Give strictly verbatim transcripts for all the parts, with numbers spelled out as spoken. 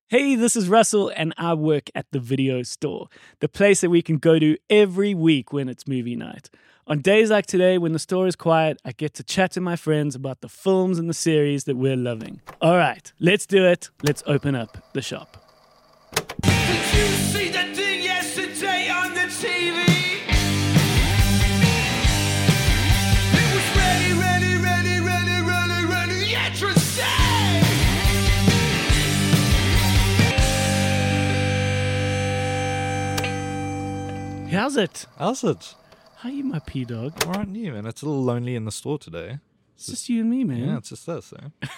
Hey, this is Russell, and I work at the Video Store, the place that we can go to every week when it's movie night. On days like today, when the store is quiet, I get to chat to my friends about the films and the series that we're loving. All right, let's do it. Let's open up the shop. Did you see that thing yesterday on the T V? It was ready, ready, ready, ready, ready, ready, the entrance day! How's it? How's it? How you, my P-dog? All right, new, man. It's a little lonely in the store today. It's just you and me, man. Yeah, it's just us,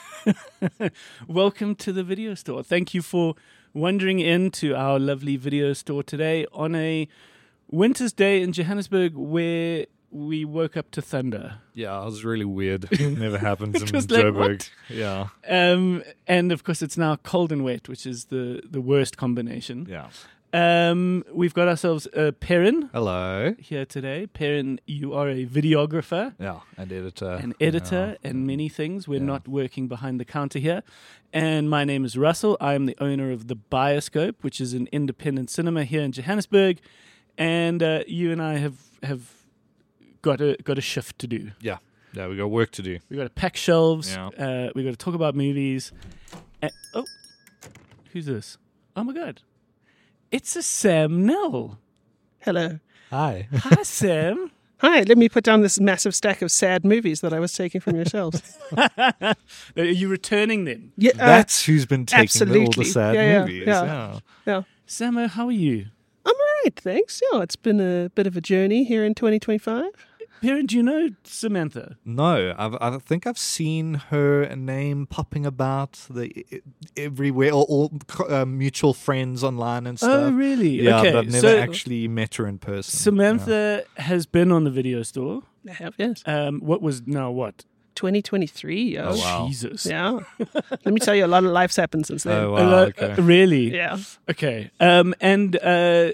eh? Welcome to the Video Store. Thank you for wandering into our lovely video store today on a winter's day in Johannesburg where we woke up to thunder. Yeah, it was really weird. It never happens in It was like, Joburg. what? Yeah, Um, and of course, it's now cold and wet, which is the, the worst combination. yeah. Um, we've got ourselves uh, Perrin Hello. here today. Perrin, you are a videographer, Yeah, and editor. an editor, Yeah. and many things. We're Yeah. not working behind the counter here. And my name is Russell. I am the owner of the Bioscope, which is an independent cinema here in Johannesburg. And uh, you and I have have got a got a shift to do. Yeah, yeah, we got work to do. We got to pack shelves. Yeah. Uh, we got to talk about movies. And, oh, who's this? Oh my God, it's a Sam Nell. Hello. Hi. Hi, Sam. Hi, let me put down this massive stack of sad movies that I was taking from your shelves. Are you returning them? Yeah, uh, That's who's been taking the, all the absolutely. sad Yeah, yeah, movies. yeah. Yeah. yeah. Samo, how are you? I'm all right, thanks. Yeah, it's been a bit of a journey here in twenty twenty-five. Perrin, do you know Samantha? No, I've, I think I've seen her name popping about the everywhere, all, all uh, mutual friends online and stuff. Oh, really? Yeah, okay. but I've never so actually met her in person. Samantha has been on the Video Store. I have, yes. Um, what was now what? twenty twenty-three, yo. Oh, wow. Jesus. Yeah. Let me tell you, a lot of life's happened since then. Oh, A wow. lot- Okay. uh, really? Yeah. Okay. Um, and uh,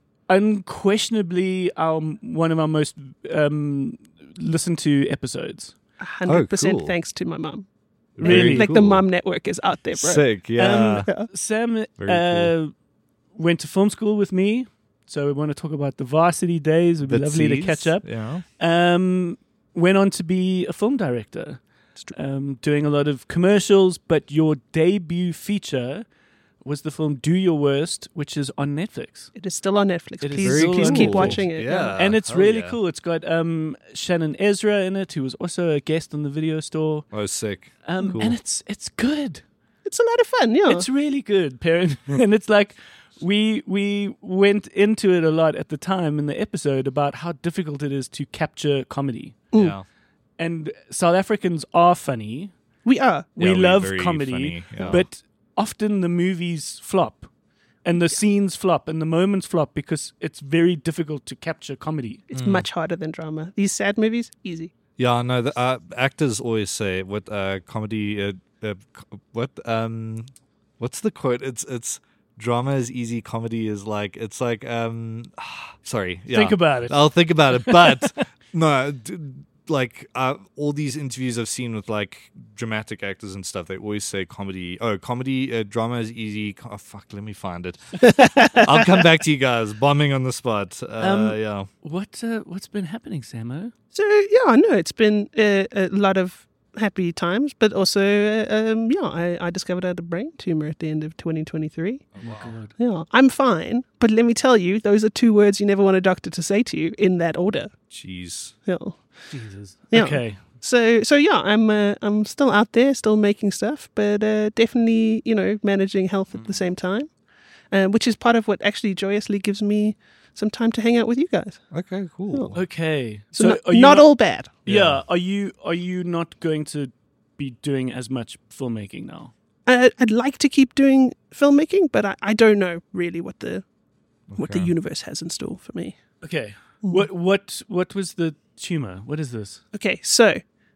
unquestionably, our one of our most um, listened to episodes. one hundred percent Oh, cool. thanks to my mum. Really? Like the mum network is out there, bro. Sick, yeah. Um, Sam Very uh, cool. went to film school with me, so we want to talk about the varsity days. It would be The lovely to Cs, catch up. Yeah. Um, went on to be a film director, um, doing a lot of commercials, but your debut feature was the film Do Your Worst, which is on Netflix. It is still on Netflix. It is please very please cool. keep watching it. Yeah. and it's hell really yeah. cool. It's got um, Shannon Ezra in it, who was also a guest on the Video Store. Oh, sick. Um, Cool. And it's it's good. It's a lot of fun, yeah. It's really good, Perrin. And it's like we we went into it a lot at the time in the episode about how difficult it is to capture comedy. Yeah. And South Africans are funny. we are. We Yeah, we're love very comedy, funny, yeah. but often the movies flop. And the scenes flop and the moments flop because it's very difficult to capture comedy. It's much harder than drama. These sad movies, easy. Yeah, no, the, uh, actors always say what uh, comedy, uh, uh, co- what, um, what's the quote? It's, it's, drama is easy, comedy is like, it's like, um, sorry. Yeah. Think about it. I'll think about it, but no, d- like uh, all these interviews I've seen with like dramatic actors and stuff, they always say comedy. Oh, comedy, uh, drama is easy. Co- Oh, fuck, let me find it. I'll come back to you guys. Bombing on the spot. Uh, Um, yeah. What uh, what's been happening, Samo? So yeah, I know it's been uh, a lot of happy times, but also uh, um, yeah, I, I discovered I had a brain tumor at the end of twenty twenty-three. Oh my god. Yeah, I'm fine, but let me tell you, those are two words you never want a doctor to say to you in that order. Jeez. Yeah. Jesus. Yeah. Okay. So so yeah, I'm uh, I'm still out there, still making stuff, but uh, definitely you know managing health at the same time, uh, which is part of what actually joyously gives me some time to hang out with you guys. Okay, cool. Okay. So, So, not, are you not all bad. Yeah. Yeah. Are you are you not going to be doing as much filmmaking now? I, I'd like to keep doing filmmaking, but I, I don't know really what the what the Okay. universe has in store for me. Okay. What what what was the tumor? What is this? Okay, so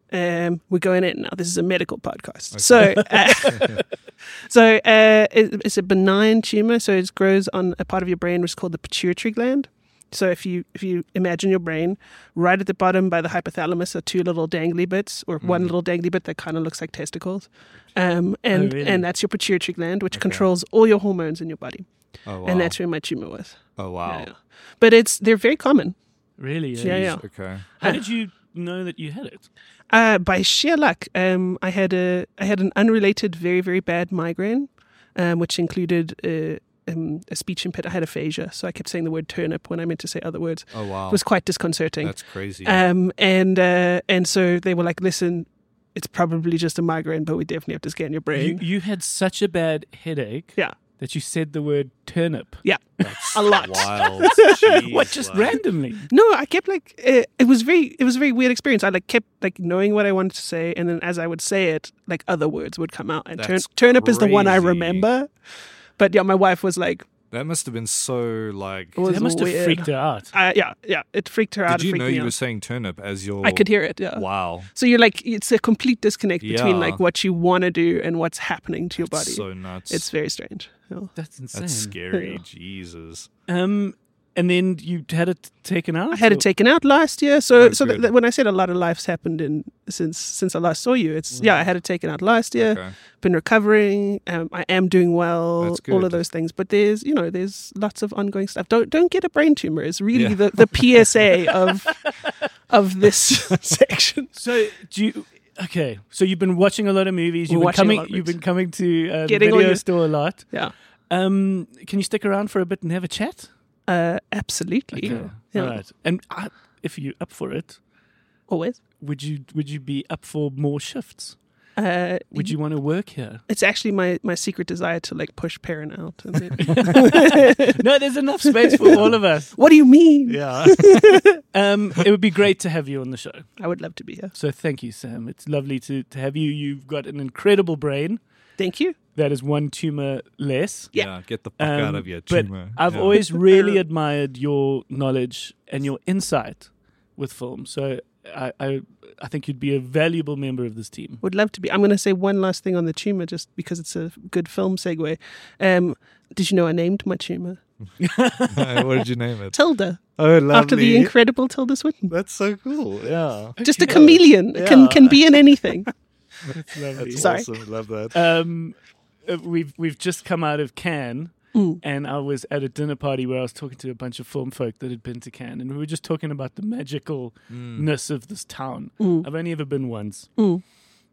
um, we're going in now. This is a medical podcast. So, uh, so uh, it, it's a benign tumor. So it grows on a part of your brain which is called the pituitary gland. So if you if you imagine your brain, right at the bottom by the hypothalamus are two little dangly bits, or one little dangly bit that kind of looks like testicles, um, and Oh, really? and that's your pituitary gland, which controls all your hormones in your body, Oh wow. and that's where my tumor was. oh wow. Yeah, yeah. But it's they're very common. Really? Yeah, yeah. Okay. How did you know that you had it? Uh, by sheer luck, um, I had a I had an unrelated, very very bad migraine, um, which included uh, um, a speech impediment. I had aphasia, so I kept saying the word turnip when I meant to say other words. Oh wow. It was quite disconcerting. That's crazy. Um, and uh, and so they were like, "Listen, it's probably just a migraine, but we definitely have to scan your You, brain." you had such a bad headache yeah, that you said the word turnip. yeah, That's a lot. Wild. What, Jeez, just like- randomly? No, I kept like uh, it was very it was a very weird experience. I like kept like knowing what I wanted to say, and then as I would say it, like other words would come out. And turn, That's turnip is the one I crazy. remember. But yeah, my wife was like, That must have been so like. it was That must have weird. freaked her out. Uh, yeah, yeah, it freaked her out. Did it you freaked know me you out. were saying turnip as your? I could hear it. Yeah. Wow. So you're like, it's a complete disconnect between Yeah. like what you want to do and what's happening to your body. So nuts. It's very strange. Yeah. That's insane. That's scary. Yeah. Jesus. Um, and then you had it taken out? I had or- it taken out last year. So, Oh, so good. that when I said a lot of life's happened in since since I last saw you, it's yeah, I had it taken out last year. Okay. Been recovering. Um, I am doing well. That's All good. of those things. But there's you know there's lots of ongoing stuff. Don't don't get a brain tumor. It's really Yeah. the, the P S A of of this section. So do you? Okay, so you've been watching a lot of movies. We're You've been watching a coming. lot of You've movies. been coming to uh, the Getting all video your- store a lot. Yeah. Um, can you stick around for a bit and have a chat? Uh, absolutely. Okay. Yeah. All right. And uh, if you're up for it, Always. would you would you be up for more shifts? Uh, Would you want to work here? It's actually my, my secret desire to like push Perrin out. And then, No, there's enough space for all of us. what do you mean? Yeah. Um, it would be great to have you on the show. I would love to be here. So thank you, Sam. It's lovely to, to have you. You've got an incredible brain. Thank you. That is one tumor less. Yeah. Get the fuck out Um, of your but tumor. I've Yeah. always really admired your knowledge and your insight with film. So I, I, I think you'd be a valuable member of this team. Would love to be. I'm going to say one last thing on the tumor just because it's a good film segue. Um, did you know I named my tumor what did you name it? Tilda Oh, lovely. after the incredible Tilda Swinton? That's so cool. Yeah. Just a chameleon can Yeah. can be in anything. That's lovely. That's Sorry. awesome. Love that. Um, uh, we've we've just come out of Cannes, Mm. and I was at a dinner party where I was talking to a bunch of film folk that had been to Cannes, and we were just talking about the magicalness of this town. Mm. I've only ever been once, Mm.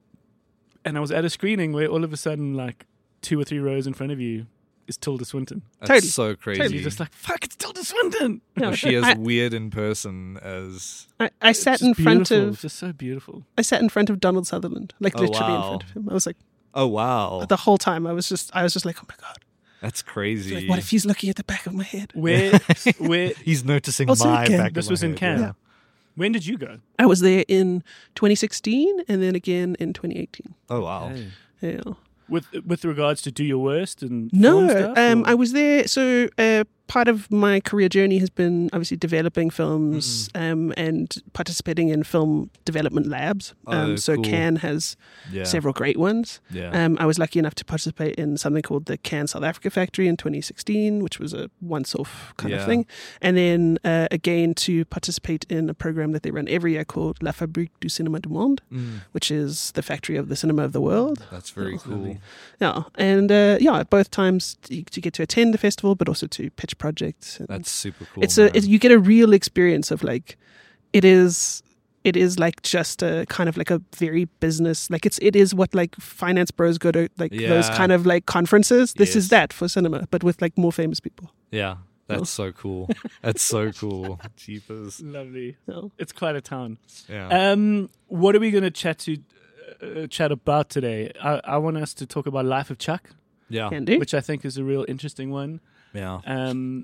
and I was at a screening where all of a sudden, like two or three rows in front of you, is Tilda Swinton. That's Totally. so crazy. And you're just like, "Fuck, it's Tilda Swinton!" No, Was she as I, weird in person as. I, I sat It's in just front beautiful. of It's just so beautiful. I sat in front of Donald Sutherland, like Oh, literally in wow. front of him. I was like Oh, wow. the whole time. I was just I was just like, oh my god. That's crazy. Like, what if he's looking at the back of my head? Where, where? He's noticing Also my again, back This of my was in head, Cannes. yeah. When did you go? I was there in twenty sixteen and then again in twenty eighteen. Oh, wow. Yeah. With with regards to do your worst and No, film stuff, um, or- I was there. So uh, part of my career journey has been obviously developing films um, and participating in film development labs. Um, Oh, so cool. Cannes has Yeah. several great ones. Yeah. Um, I was lucky enough to participate in something called the Cannes South Africa Factory in twenty sixteen, which was a once-off kind Yeah. of thing. And then uh, again to participate in a program that they run every year called La Fabrique du Cinéma du Monde, Mm, which is the factory of the cinema of the world. that's very Oh, cool. Yeah, and uh, yeah, both times to, to get to attend the festival, but also to pitch projects. And That's super cool. it's a man. it, you get a real experience of like it is it is like just a kind of like a very business like it's it is what like finance bros go to like those Yeah. kind of like conferences. This is Yes. that for cinema, but with like more famous people. Yeah. That's so cool. That's so cool. Jeepers. lovely. So, It's quite a town. Yeah. Um, what are we going to chat to uh, chat about today? I, I want us to talk about Life of Chuck, yeah. can do. which I think is a real interesting one. Yeah. Um,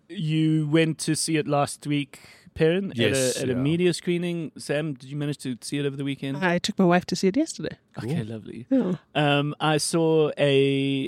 you went to see it last week, Perrin, Yes, at, a, at a yeah. media screening. Sam, did you manage to see it over the weekend? I took my wife to see it yesterday. Okay, lovely. Yeah. Um, I saw a,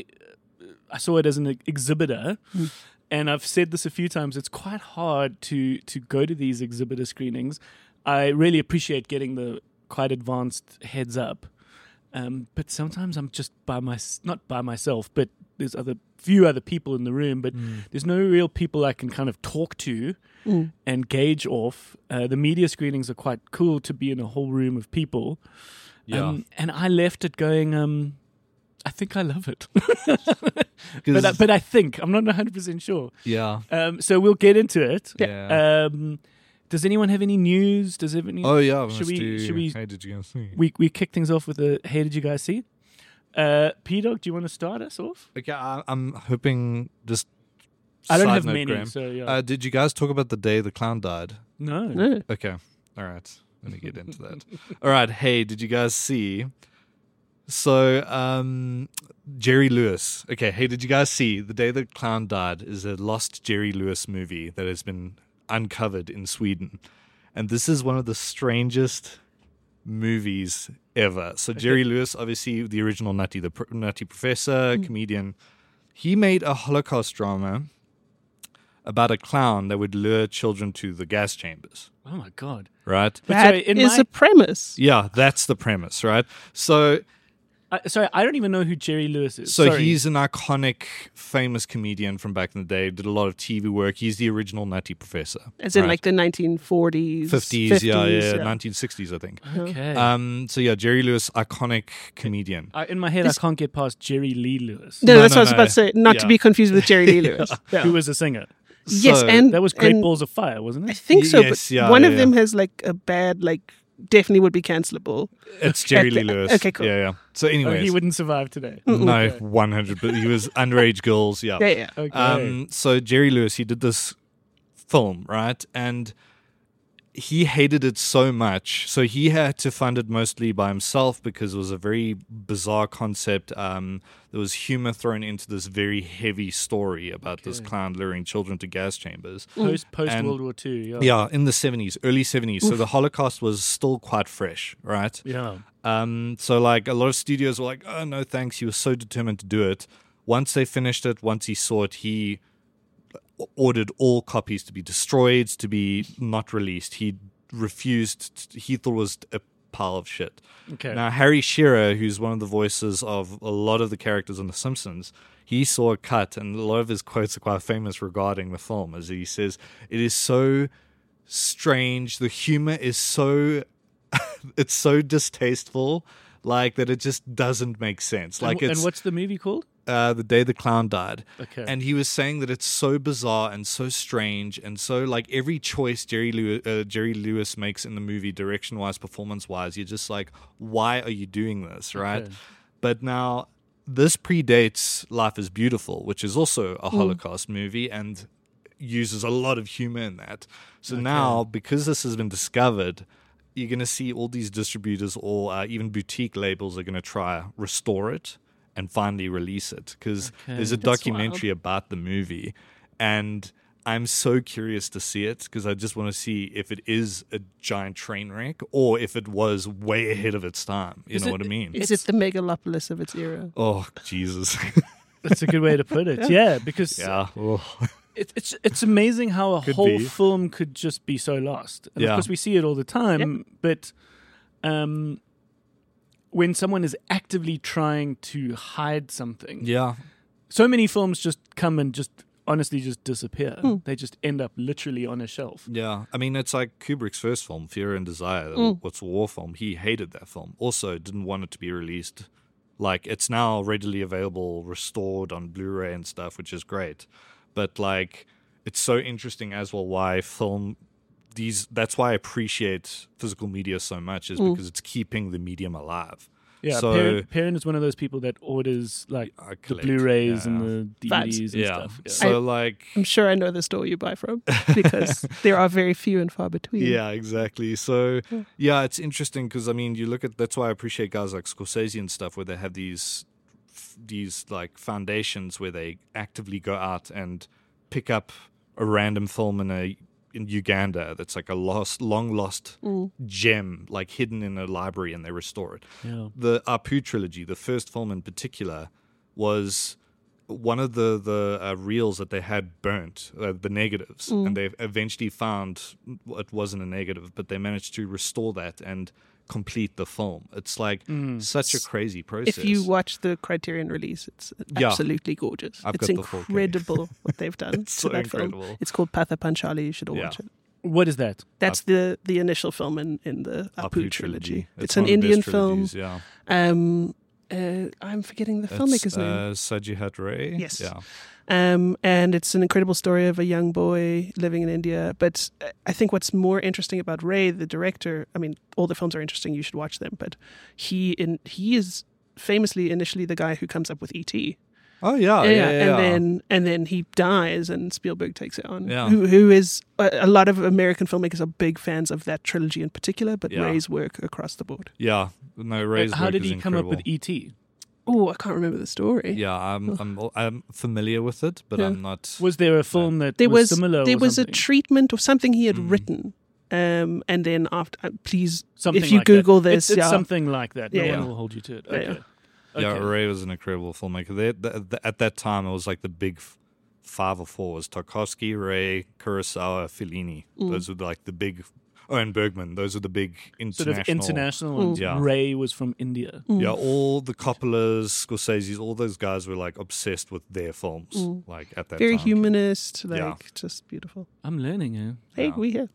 I saw it as an exhibitor, Mm. and I've said this a few times. It's quite hard to to go to these exhibitor screenings. I really appreciate getting the quite advanced heads up, Um, but sometimes I'm just by my not by myself, but there's other few other people in the room, but Mm. there's no real people I can kind of talk to Mm. and gauge off. Uh, the media screenings are quite cool to be in a whole room of people. Yeah. Um, and I left it going, um, I think I love it. but, 'Cause- I, but I think, I'm not one hundred percent sure. yeah. Um, so we'll get into it. Yeah. Um, does anyone have any news? Does everyone? Oh yeah. should let's we- do- should we- Hey, did you guys see? we we kick things off with a hey, did you guys see? Uh, P-Dog, do you want to start us off? Okay, I, I'm hoping just. I don't side have note, many, Graham. so yeah. Uh, did you guys talk about the day the clown died? no. No. Okay. All right. Let me get into that. All right. Hey, did you guys see? So, um, Jerry Lewis. Okay. Hey, did you guys see The Day the Clown Died is a lost Jerry Lewis movie that has been uncovered in Sweden. And this is one of the strangest movies ever. So, Jerry Lewis, obviously the original Nutty, the pr- Nutty Professor, comedian, he made a Holocaust drama about a clown that would lure children to the gas chambers, Oh my god. right? But That sorry, in is my- a premise. Yeah, that's the premise, right? So, I, sorry, I don't even know who Jerry Lewis is. so Sorry. he's an iconic, famous comedian from back in the day. Did a lot of T V work. He's the original Nutty Professor, As in right? like the nineteen forties, fifties, yeah, yeah, nineteen sixties, I think. okay. Um, so yeah, Jerry Lewis, iconic comedian. I, in my head, I can't get past Jerry Lee Lewis, No, No, that's no, what I was no. about to say. Not to Yeah. be confused with Jerry Lee Lewis. Yeah. who was a singer. Yes, So- and That was Great and Balls of Fire, wasn't I it? think so, Yes, but yeah, one yeah, of them yeah. has like a bad, like definitely would be cancelable. It's Jerry Lee Okay, Lewis. okay, cool. Yeah, yeah. So, Oh, anyways, he wouldn't survive today. no, Okay. one hundred. But he was underage girls. Yeah. Yeah, yeah. Okay. Um, so Jerry Lewis, he did this film, right? And he hated it so much. So he had to fund it mostly by himself because it was a very bizarre concept. Um, there was humor thrown into this very heavy story about this Okay. clown luring children to gas chambers. post post and- World War Two. Yeah. Yeah, in the seventies, early seventies. So the Holocaust was still quite fresh, right? Yeah. Um, so like a lot of studios were like, oh no, thanks. He was so determined to do it. Once they finished it, once he saw it, he ordered all copies to be destroyed, to be not released. He refused. He thought it was a pile of shit. Okay. Now Harry Shearer, who's one of the voices of a lot of the characters on The Simpsons, he saw a cut, and a lot of his quotes are quite famous regarding the film. As he says, it is so strange. The humor is so it's so distasteful, like that it just doesn't make sense. Like and, it's and what's the movie called? uh, The Day the Clown Died. Okay. And he was saying that it's so bizarre and so strange, and so like every choice Jerry Lewis, uh, Jerry Lewis makes in the movie, direction wise, performance wise, you're just like, why are you doing this, right? Okay. But now this predates Life is Beautiful, which is also a Hmm. Holocaust movie and uses a lot of humor in that. So now, because this has been discovered, you're going to see all these distributors or uh, even boutique labels are going to try restore it and finally release it, because there's a That's documentary about the movie, and I'm so curious to see it because I just want to see if it is a giant train wreck or if it was way ahead of its time. You Is know it- what I mean? Is it the megalopolis of its era? Oh, Jesus. That's a good way to put it. Yeah, because yeah. Oh. it, it's it's amazing how a Could whole be. film could just be so lost. And Yeah. of course, we see it all the time. But um, when someone is actively trying to hide something, Yeah. so many films just come and just honestly just disappear. They just end up literally on a shelf. Yeah. I mean, it's like Kubrick's first film, Fear and Desire, Mm. what's a war film. He hated that film. Also, didn't want it to be released. Like, it's now readily available, restored on Blu-ray and stuff, which is great. But, like, it's so interesting as well why film... These, that's why I appreciate physical media so much, is because it's keeping the medium alive. Yeah, So- Perrin, Perrin is one of those people that orders like I the collect, Blu-rays yeah. and the D V Ds and Yeah. stuff. Yeah. So, like... I'm sure I know the store you buy from because there are very few and far between. Yeah, exactly. So, yeah, it's interesting because I mean, you look at that's why I appreciate guys like Scorsese and stuff, where they have these these like foundations where they actively go out and pick up a random film in a in Uganda that's like a lost, long lost gem, like hidden in a library, and they restore it. Yeah. The Apu trilogy, the first film in particular, was one of the the uh, reels that they had burnt, uh, the negatives, and they eventually found it wasn't a negative, but they managed to restore that and complete the film. It's like Mm. such a crazy process. If you watch the Criterion release, it's Yeah. absolutely gorgeous. I've it's got the four K. incredible what they've done It's to so that incredible. film. It's called Patha Panchali. You should all Yeah. watch it. What is that? That's the the initial film in, in the Apu, Apu trilogy. It's, one an of the Indian best film. trilogies, Yeah. Um, uh, I'm forgetting the filmmaker's it's, name. Uh, Sajihat Ray. Yes. Yeah. Um, and it's an incredible story of a young boy living in India. But uh, I think what's more interesting about Ray, the director, I mean, all the films are interesting. You should watch them. But he in he is famously initially the guy who comes up with E T. Oh yeah. Yeah. yeah, and yeah. then and then he dies, and Spielberg takes it on. Yeah. Who who is a, a lot of American filmmakers are big fans of that trilogy in particular, but Yeah. Ray's work across the board. yeah. No, Ray's How work did is he come up with incredible. E T? Oh, I can't remember the story. Yeah, I'm I'm I'm familiar with it, but Yeah. I'm not. Was there a film that There was, was similar? there or was something? a treatment of something he had Mm. written, um, and then after, uh, please, Something if you like that. Google It's- this, it's, yeah, something like that. No Yeah, one yeah. will hold you to it. Yeah, Okay. yeah. Yeah, Okay. Ray was an incredible filmmaker. They, th th at that time, it was like the big f- five or four. It was Tarkovsky, Ray, Kurosawa, Fellini. Mm. Those were like the big. Oh, and Bergman. Those are the big Sort international. of international Mm. ones. Yeah. Ray was from India. Mm. Yeah, all the Coppolas, Scorsese's, all those guys were like obsessed with their films. Mm. Like at that very time. humanist, like Yeah. just beautiful. I'm learning, eh? Hey, Yeah. we here.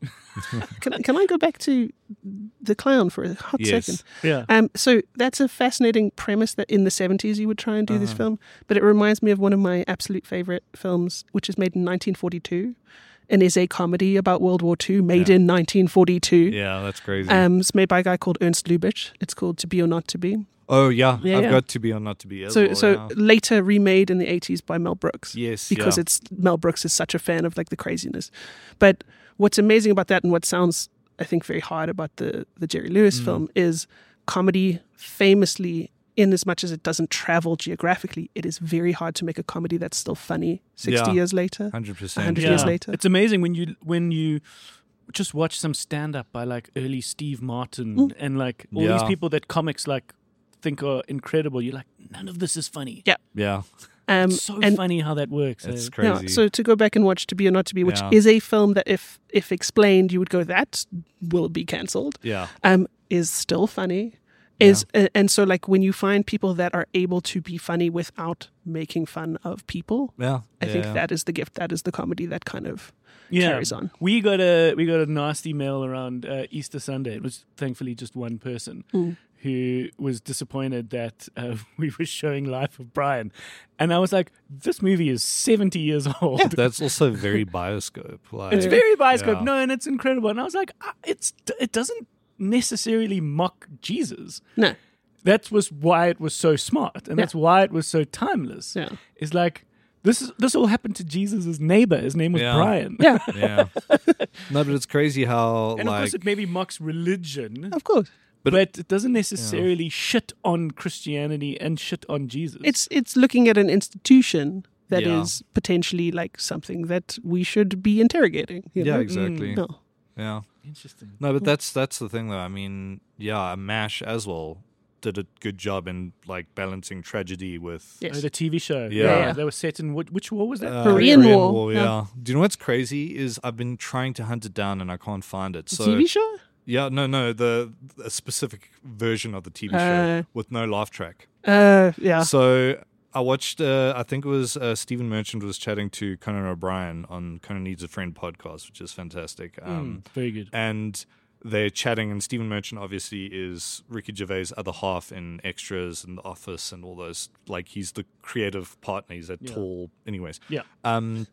can can I go back to the clown for a hot Yes. second? Yeah. Um, so that's a fascinating premise that in the seventies you would try and do this Uh-huh. film, but it reminds me of one of my absolute favorite films, which is made in nineteen forty-two, and is a comedy about World War Two, made Yeah. in nineteen forty-two. Yeah, that's crazy. Um, it's made by a guy called Ernst Lubitsch. It's called To Be or Not to Be. oh yeah, Yeah, I've yeah. got To Be or Not to Be. As So, well, so yeah. later remade in the eighties by Mel Brooks. Yes, because yeah. it's Mel Brooks is such a fan of like the craziness. But what's amazing about that, and what sounds I think very hard about the the Jerry Lewis Mm. film, is comedy famously, in as much as it doesn't travel geographically, it is very hard to make a comedy that's still funny sixty Yeah. years later. hundred percent. one hundred years later. It's amazing when you when you just watch some stand up by like early Steve Martin Mm. and like all these Yeah. people that comics like think are incredible. You're like, none of this is funny. Yeah. Yeah, Um, It's so and funny how that works. it's eh? crazy. yeah, so to go back and watch To Be or Not to Be, which Yeah. is a film that if if explained, you would go, that will be cancelled. yeah, Um, is still funny. Is uh, and so like when you find people that are able to be funny without making fun of people, yeah. I think yeah. that is the gift. That is the comedy that kind of Yeah. carries on. We got a we got a nasty mail around uh, Easter Sunday. It was thankfully just one person Mm. who was disappointed that uh, we were showing Life of Brian, and I was like, "This movie is seventy years old. That's also very bioscope. Like, It's very bioscope. Yeah. No, and it's incredible." And I was like, ah, "It's it doesn't necessarily mock Jesus. No, That was why it was so smart, and Yeah. that's why it was so timeless. yeah, It's like." This is this all happened to Jesus' neighbor. His name was Yeah. Brian. yeah, Yeah. No, but it's crazy how And of like course, it maybe mocks religion, of course. but, But- it doesn't necessarily shit on Christianity and shit on Jesus. It's it's looking at an institution that is Yeah. potentially like something that we should be interrogating. you yeah, know? exactly. No. Yeah. interesting. No, but that's that's the thing though. I mean, yeah, MASH as well did a good job in like balancing tragedy with Yes. Oh, the T V show. Yeah. Yeah. They were set in which, which war was that? uh, Korean War. yeah. Yeah. Do you know what's crazy is I've been trying to hunt it down and I can't find it. The So T V show? yeah, no, no, the a specific version of the T V Uh, show with no laugh track. Uh, yeah. So I watched. Uh, I think it was uh, Stephen Merchant was chatting to Conan O'Brien on Conan Needs a Friend podcast, which is fantastic. Um, Mm, very good. and they're chatting, and Stephen Merchant obviously is Ricky Gervais' other half in Extras and The Office and all those. Like he's the creative partner. He's that Yeah. tall, anyways. Yeah. Um,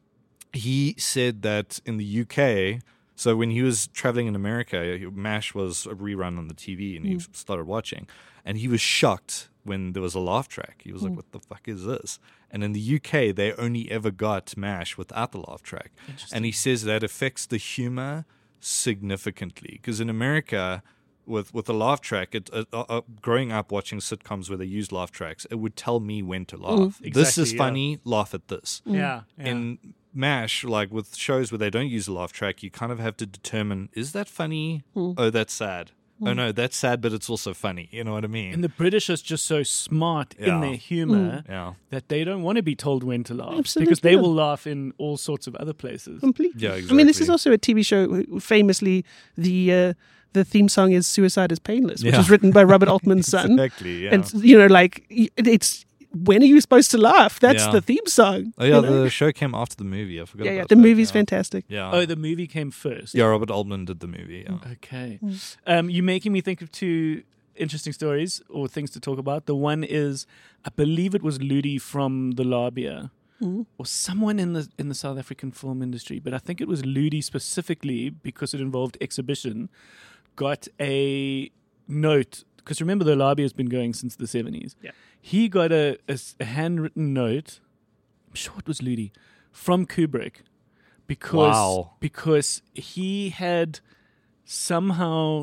he said that in the U K. So when he was traveling in America, MASH was a rerun on the T V, and he started watching, and he was shocked when there was a laugh track. He was like, "What the fuck is this?" And in the U K, they only ever got MASH without the laugh track, and he says that affects the humor significantly because in America, with with a laugh track, it, uh, uh, growing up watching sitcoms where they use laugh tracks, it would tell me when to laugh. This Exactly, is yeah. funny. Laugh at this. Yeah. yeah. In MASH, like with shows where they don't use a laugh track, you kind of have to determine, is that funny? Oh, that's sad. Oh no, that's sad, but it's also funny. You know what I mean? and the British are just so smart in Yeah. their humor yeah, that they don't want to be told when to laugh Absolutely because they not. will laugh in all sorts of other places. Completely. yeah. I Exactly. mean, this is also a T V show. who- Famously, the uh, the theme song is "Suicide is Painless," which Yeah. is written by Robert Altman's son. Exactly. Yeah. And you know, like y- it's when are you supposed to laugh? That's Yeah. the theme song. oh yeah, you know? the show came after the movie. I forgot. yeah, yeah. about The that, movie's yeah. fantastic. Yeah. Oh, the movie came first. yeah. Robert Altman did the movie. Yeah. Okay. Um, you're making me think of two interesting stories or things to talk about. The one is, I believe it was Ludi from the Labia or someone in the in the South African film industry, but I think it was Ludi specifically because it involved exhibition, got a note, because remember the Labia has been going since the seventies. Yeah. He got a, a s- a handwritten note, I'm sure it was Ludi, from Kubrick because Wow. because he had somehow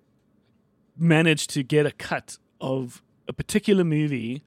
managed to get a cut of a particular movie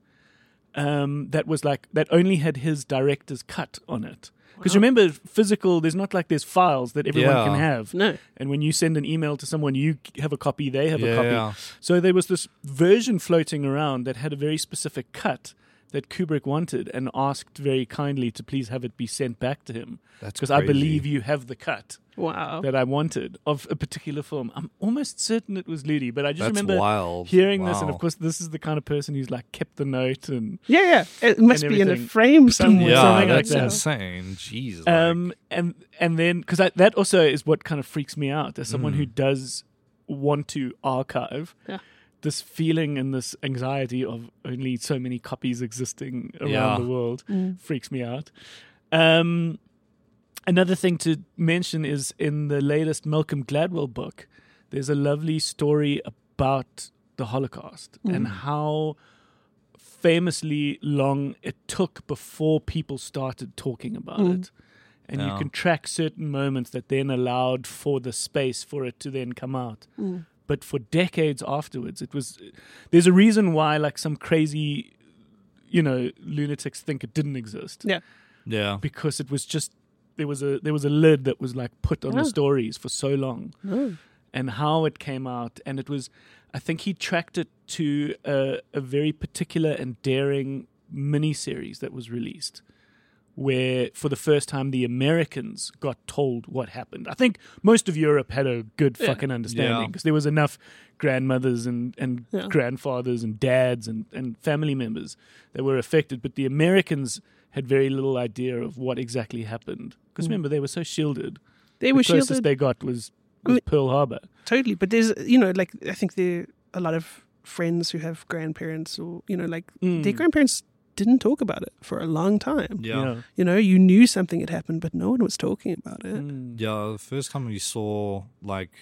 um, that was like that only had his director's cut on it. Because remember, physical, there's not like there's files that everyone Yeah. can have. No. And when you send an email to someone, you have a copy, they have a copy. Yeah. So there was this version floating around that had a very specific cut that Kubrick wanted and asked very kindly to please have it be sent back to him. That's Because I crazy. believe you have the cut Wow. that I wanted of a particular film. I'm almost certain it was Ludi, but I just That's remember wild. hearing this. And Wow. of course, this is the kind of person who's like kept the note and Yeah, yeah. It must And be in a everything. frame Somewhere. somewhere. Yeah, something like that's that. insane. Jeez. Um, like- and and then because that also is what kind of freaks me out as someone Mm. who does want to archive. Yeah. This feeling and this anxiety of only so many copies existing around Yeah. the world Mm. freaks me out. Um, another thing to mention is in the latest Malcolm Gladwell book, there's a lovely story about the Holocaust and how famously long it took before people started talking about it. And you Yeah. can track certain moments that then allowed for the space for it to then come out. But for decades afterwards, it was. There's a reason why, like some crazy, you know, lunatics think it didn't exist Yeah. yeah. because it was just there was a there was a lid that was like put on Oh. the stories for so long, Oh. and how it came out, and it was. I think he tracked it to a, a very particular and daring miniseries that was released, where for the first time the Americans got told what happened. I think most of Europe had a good Yeah. fucking understanding Yeah. because there was enough grandmothers and, and Yeah. grandfathers and dads and, and family members that were affected. But the Americans had very little idea of what exactly happened. Because remember, they were so shielded. They The were closest shielded. they got was, I was mean- Pearl Harbor. Totally, but there's you know like I think there are a lot of friends who have grandparents or you know like Mm. their grandparents didn't talk about it for a long time. Yeah. You know. You know, you knew something had happened, but no one was talking about it. Mm. Yeah, the first time we saw like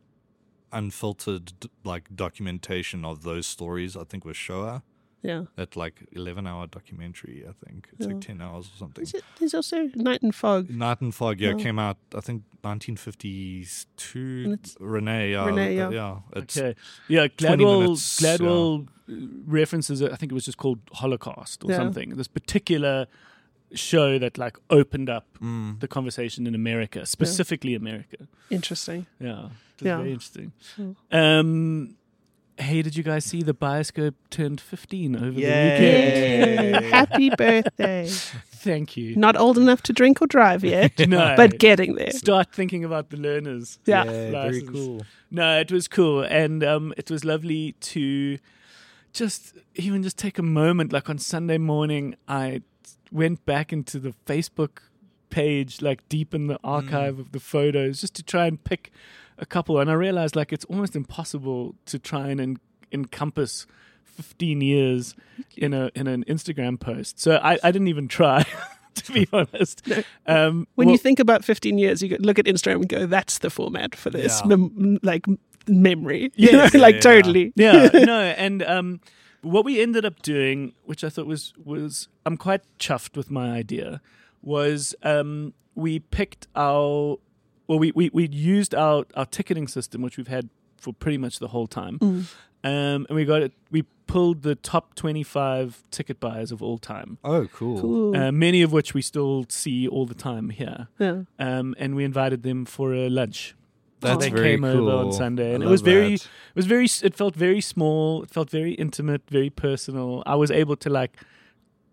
unfiltered d- like documentation of those stories, I think was Shoah. Yeah. That like eleven hour documentary, I think. It's Yeah. like ten hours or something. Is it, there's also Night and Fog. Night and Fog, yeah, Yeah. came out I think nineteen fifty-two. And it's- Renee, yeah, Renee, uh, yeah. It's Okay. Yeah, twenty Gladwell, minutes, Gladwell uh references it. I think it was just called Holocaust or Yeah. something. This particular show that like opened up mm, the conversation in America, specifically America. Interesting. Yeah, it was Yeah. very interesting. Mm. Um, hey, did you guys see the Bioscope turned fifteen over the Yay. weekend? Yay. Happy birthday. Thank you. Not old enough to drink or drive yet, No, but getting there. start thinking about the learners. Yeah. very license. cool. No, it was cool, and um, it was lovely to just even just take a moment. Like on Sunday morning, I went back into the Facebook page, like deep in the archive of the photos, just to try and pick a couple. And I realized like it's almost impossible to try and en- encompass fifteen years in a in an Instagram post. So I, I didn't even try. To be honest, um, When well- you think about fifteen years, you go, look at Instagram and go, that's the format for this, Yeah. mem- like m- memory. You Yes. know, Yeah, like yeah. totally. yeah, no, and um, what we ended up doing, which I thought was was I'm quite chuffed with my idea, was um, we picked our well, we we we used our our ticketing system, which we've had for pretty much the whole time, um, and we got it. We pulled the top twenty-five ticket buyers of all time, Oh, cool. Cool. uh, many of which we still see all the time here, yeah. um, and we invited them for a lunch. That's They very came cool. over on Sunday, and I it was love very, that. it was very, it felt very small. It felt very intimate, very personal. I was able to like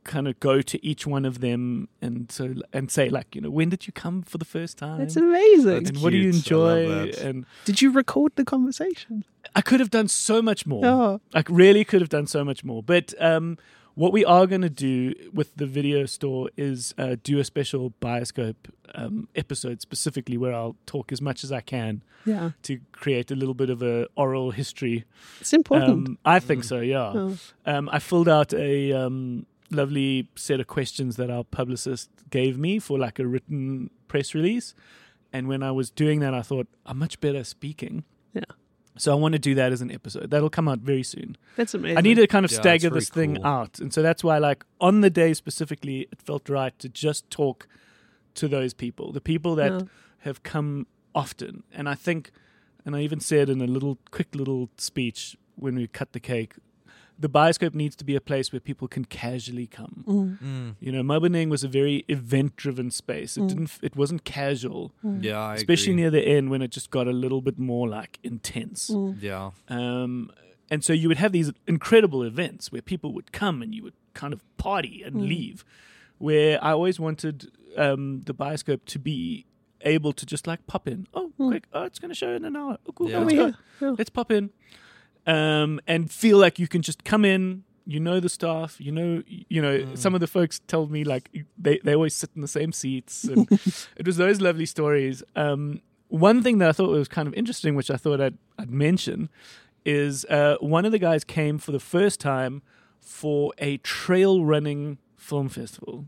kind of go to each one of them and so and say like, you know, when did you come for the first time? That's amazing. That's and what do you cute. I love enjoy? that. And Did you record the conversation? I could have done so much more. Oh. I really could have done so much more. But um, what we are going to do with the video store is uh, do a special Bioscope um, episode specifically where I'll talk as much as I can Yeah. to create a little bit of a oral history. It's important. Um, I think so, yeah. Oh. Um, I filled out a um, lovely set of questions that our publicist gave me for like a written press release. And when I was doing that, I thought, I'm much better speaking. Yeah. So I want to do that as an episode. That'll come out very soon. That's amazing. I need to kind of Yeah, stagger it's very this thing cool. out. And so that's why, like, on the day specifically, it felt right to just talk to those people, the people that Yeah. have come often. And I think, and I even said in a little, quick little speech when we cut the cake, the Bioscope needs to be a place where people can casually come. Mm. Mm. You know, Maboneng was a very event-driven space. It didn't, it wasn't casual, Yeah, I especially agree. near the end when it just got a little bit more like intense. Yeah. Um, and so you would have these incredible events where people would come and you would kind of party and leave. Where I always wanted um, the Bioscope to be able to just like pop in. Oh, quick! Oh, it's going to show in an hour. Oh, cool. Yeah. Let's Oh, go. yeah. Yeah. Let's pop in, um, and feel like you can just come in. You know the staff. You know, you know. Some of the folks told me like they they always sit in the same seats, and it was those lovely stories. Um, one thing that I thought was kind of interesting, which I thought I'd, I'd mention, is uh, one of the guys came for the first time for a trail running film festival,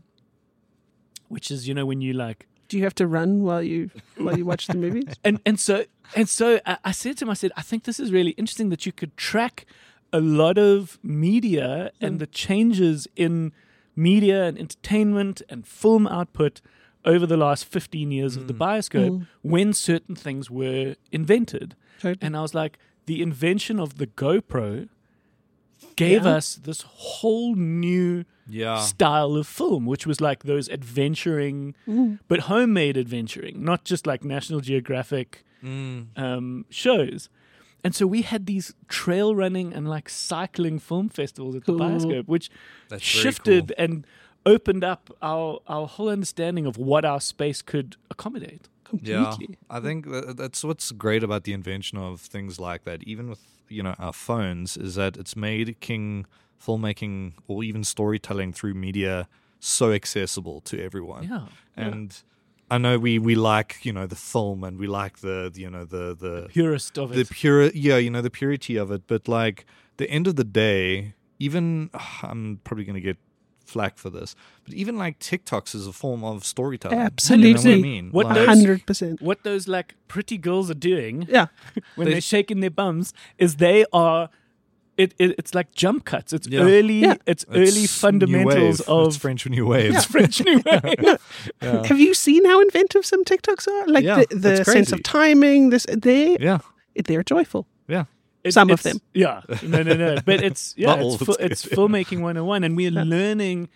which is, you know, when you like, Do you have to run while you while you watch the movies? and and so and so I, I said to him, I said, I think this is really interesting that you could track a lot of media and the changes in media and entertainment and film output over the last fifteen years of the Bioscope when certain things were invented. Totally. And I was like, the invention of the GoPro gave Yeah. us this whole new Yeah. style of film, which was like those adventuring, but homemade adventuring, not just like National Geographic Mm. um, shows. And so we had these trail running and like cycling film festivals at the Cool. Bioscope, which That's very shifted cool. and opened up our, our whole understanding of what our space could accommodate. Yeah, Completely. I think that, that's what's great about the invention of things like that. Even with, you know, our phones, is that it's made King filmmaking or even storytelling through media so accessible to everyone. Yeah. And I know we, we like, you know, the film and we like the, the you know the the Purest of the it. pure yeah you know the purity of it. But like the end of the day, even I'm probably going to get flack for this, but even like TikToks is a form of storytelling. Absolutely. You know what I mean? What Like- those- Hundred percent. What those like pretty girls are doing Yeah. when They- they're shaking their bums is they are it, it it's like jump cuts. It's Yeah. early Yeah. it's, It's early new fundamentals wave. of It's French new wave. it's French New Wave. Have you seen how inventive some TikToks are? Like Yeah, the, the it's sense crazy. of timing. This they Yeah, they're joyful. yeah. It- Some of it's- them. Yeah. No, no, no. But it's yeah, Not all it's, of fu- them. it's filmmaking one oh one, and we're learning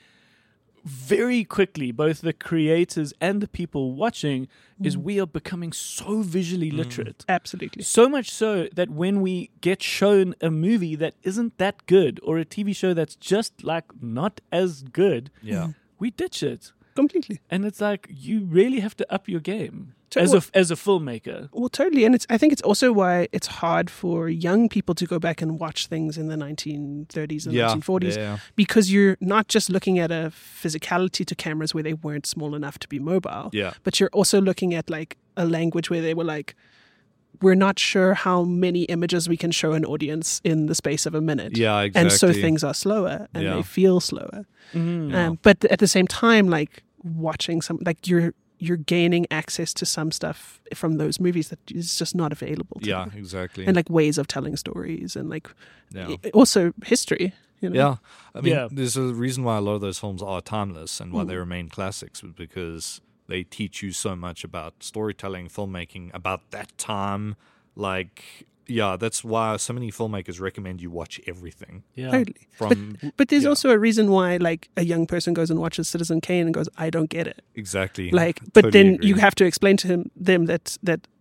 very quickly, both the creators and the people watching, is we are becoming so visually literate. Absolutely. So much so that when we get shown a movie that isn't that good or a T V show that's just like not as good, Yeah. we ditch it. Completely. And it's like you really have to up your game So as a what- as a filmmaker. Well, totally, and it's. I think it's also why it's hard for young people to go back and watch things in the nineteen thirties and Yeah. nineteen forties Yeah. because you're not just looking at a physicality to cameras where they weren't small enough to be mobile, Yeah. but you're also looking at like a language where they were like, we're not sure how many images we can show an audience in the space of a minute. Yeah, And so exactly. things are slower and Yeah. they feel slower. Mm. Um, but at the same time, like watching some, like you're you're gaining access to some stuff from those movies that is just not available. To Yeah, them. exactly. And like ways of telling stories and like yeah. i- also history. You know? Yeah, I mean, Yeah. there's a reason why a lot of those films are timeless and why they remain classics, was because they teach you so much about storytelling, filmmaking, about that time. Like, yeah, that's why so many filmmakers recommend you watch everything. Yeah. Totally. From But there's yeah. also a reason why like a young person goes and watches Citizen Kane and goes, I don't get it. exactly. Like, but Totally then agree. you have to explain to him them that that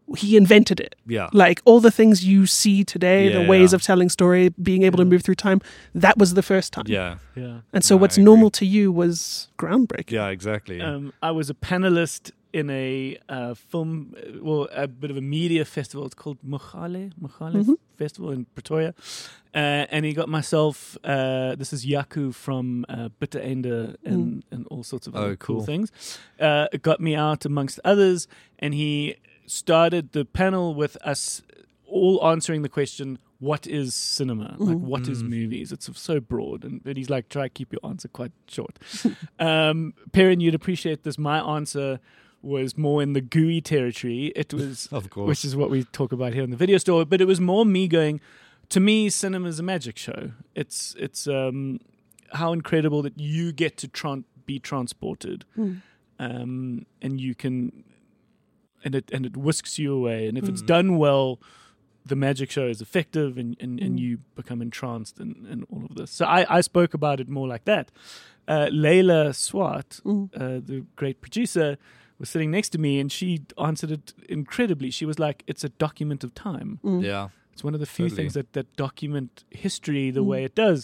he invented it. Yeah. Like all the things you see today, Yeah, the ways yeah. of telling story, being able to move through time, that was the first time. Yeah. Yeah. And so No, what's I agree. normal to you was groundbreaking. Yeah, exactly. Um, I was a panelist in a uh, film, uh, well, a bit of a media festival. It's called Mochale, Mochale Mhm. Festival in Pretoria. Uh, and he got myself, uh, this is Yaku from uh, Bitter Ende and, and all sorts of Oh, other cool cool. things. Uh, it got me out amongst others. And he started the panel with us all answering the question, what is cinema? Like, what is Mm. movies? It's so broad. And but he's like, try to keep your answer quite short. um, Perrin, you'd appreciate this. My answer was more in the gooey territory. It was, Of course. which is what we talk about here in the video store. But it was more me going, to me, cinema is a magic show. It's it's um, how incredible that you get to tran- be transported, Mm. um, and you can, and it and it whisks you away. And if it's Mm. done well, the magic show is effective, and, and, and Mm. you become entranced in, in all of this. So I, I spoke about it more like that. Uh, Layla Swart, Mm. uh, the great producer, was sitting next to me, and she answered it incredibly. She was like, "It's a document of time. Mm. yeah. It's one of the few Totally. things that, that document history the Mm. way it does."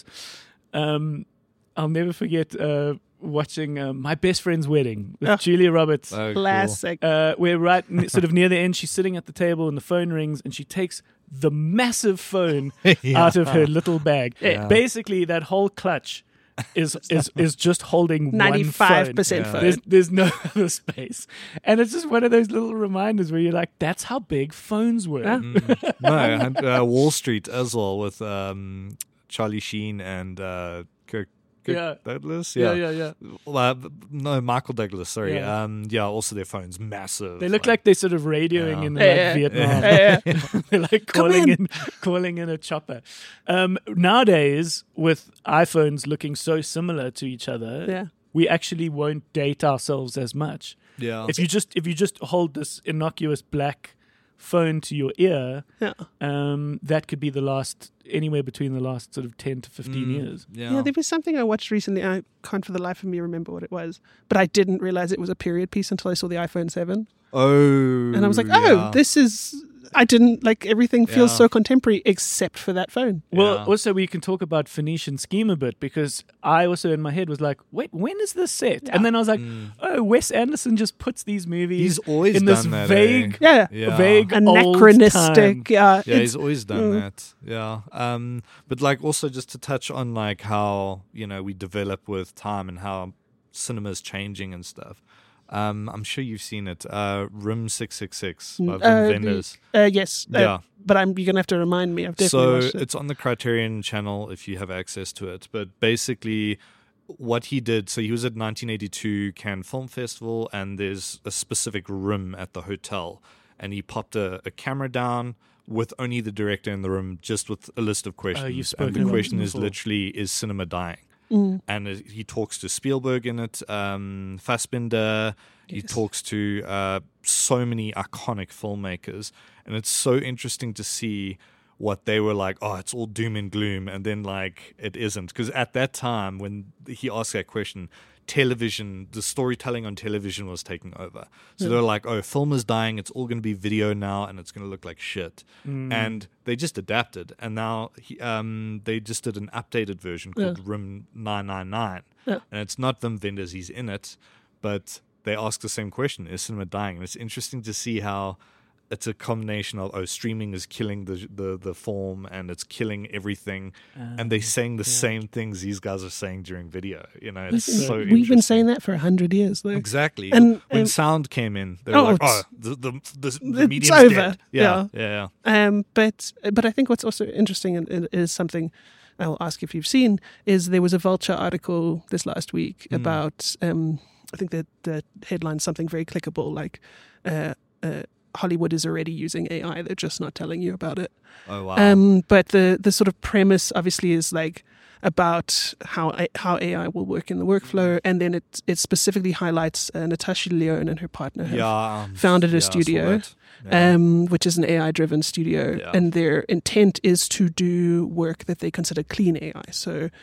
Um, I'll never forget uh, watching uh, My Best Friend's Wedding with Ah. Julia Roberts. Oh, cool. Classic. Uh, we're right n- sort of near the end. She's sitting at the table and the phone rings, and she takes the massive phone Yeah. out of her little bag. Yeah. Basically, that whole clutch is is is just holding ninety-five one percent Yeah. phone. There's, there's no other space. And it's just one of those little reminders where you're like, that's how big phones were. Yeah. Mm. No, and, uh, Wall Street as well with um, Charlie Sheen and uh, Kirk, Kirk Yeah. Douglas. Yeah, Yeah. yeah, yeah. Well, uh, no, Michael Douglas. Sorry. Yeah. Um, yeah. Also, their phones massive. They look like they're sort of radioing Yeah. in Yeah, like yeah. Vietnam. Yeah, yeah. They're like Come calling in. in. calling in a chopper. Um, nowadays, with iPhones looking so similar to each other, Yeah. we actually won't date ourselves as much. Yeah. If you just if you just hold this innocuous black phone to your ear, Yeah. um, that could be the last anywhere between the last sort of ten to fifteen Mm, years. Yeah. Yeah, there was something I watched recently. I can't for the life of me remember what it was, but I didn't realize it was a period piece until I saw the iPhone seven. oh. And I was like, oh, yeah. this is. I didn't like everything feels Yeah. so contemporary except for that phone. Well, Yeah. also we can talk about Phoenician Scheme a bit because I also in my head was like, wait, when is this set? Yeah. And then I was like, Mm. oh, Wes Anderson just puts these movies He's always in done this that. vague, eh? Yeah. Yeah. vague old Anachronistic. time. Yeah. Yeah, it's- he's always done mm. that. Yeah. Um, but like also just to touch on like how, you know, we develop with time and how cinema is changing and stuff. Um, I'm sure you've seen it. Uh, Room six six six by Uh, Wim Wenders. Uh, yes. Uh, Yeah. But I'm. You're gonna have to remind me. I've definitely So watched it. it's on the Criterion channel if you have access to it. But basically, what he did, so he was at nineteen eighty-two Cannes Film Festival, and there's a specific room at the hotel, and he popped a, a camera down with only the director in the room, just with a list of questions. Oh, you've and spoken the about question this is before. literally, is cinema dying? Mm. And it, he talks to Spielberg in it, um, Fassbinder. He Yes. talks to uh, so many iconic filmmakers, and it's so interesting to see what they were like. Oh, it's all doom and gloom, and then like it isn't, because at that time when he asked that question, television, the storytelling on television was taking over. So they were like, "Oh, film is dying. It's all going to be video now, and it's going to look like shit." Mm. And they just adapted, and now he, um, they just did an updated version called Yeah. Room nine nine nine, Yeah. and it's not Wim Wenders, he's in it, but they ask the same question: is cinema dying? And it's interesting to see how it's a combination of, oh, streaming is killing the the, the form and it's killing everything, and they're saying the yeah. same things these guys are saying during video. You know, it's Listen, so we've been interesting. saying that for a hundred years, though. Exactly. And, when um, sound came in, they were oh, like, "Oh, it's- the the, the, it's the medium's over." dead." Yeah, yeah, yeah. Um, but but I think what's also interesting and, and is something I'll ask if you've seen is there was a Vulture article this last week Mm. about um, I think that the headline's something very clickable like uh, uh, Hollywood is already using A I, they're just not telling you about it. Oh wow. Um, but the the sort of premise obviously is like about how A- how A I will work in the workflow, and then it it specifically highlights uh, Natasha Lyonne and her partner have yeah, um, founded a yeah, I saw studio, that. Yeah. um, which is an A I-driven studio, Yeah. and their intent is to do work that they consider clean A I. So,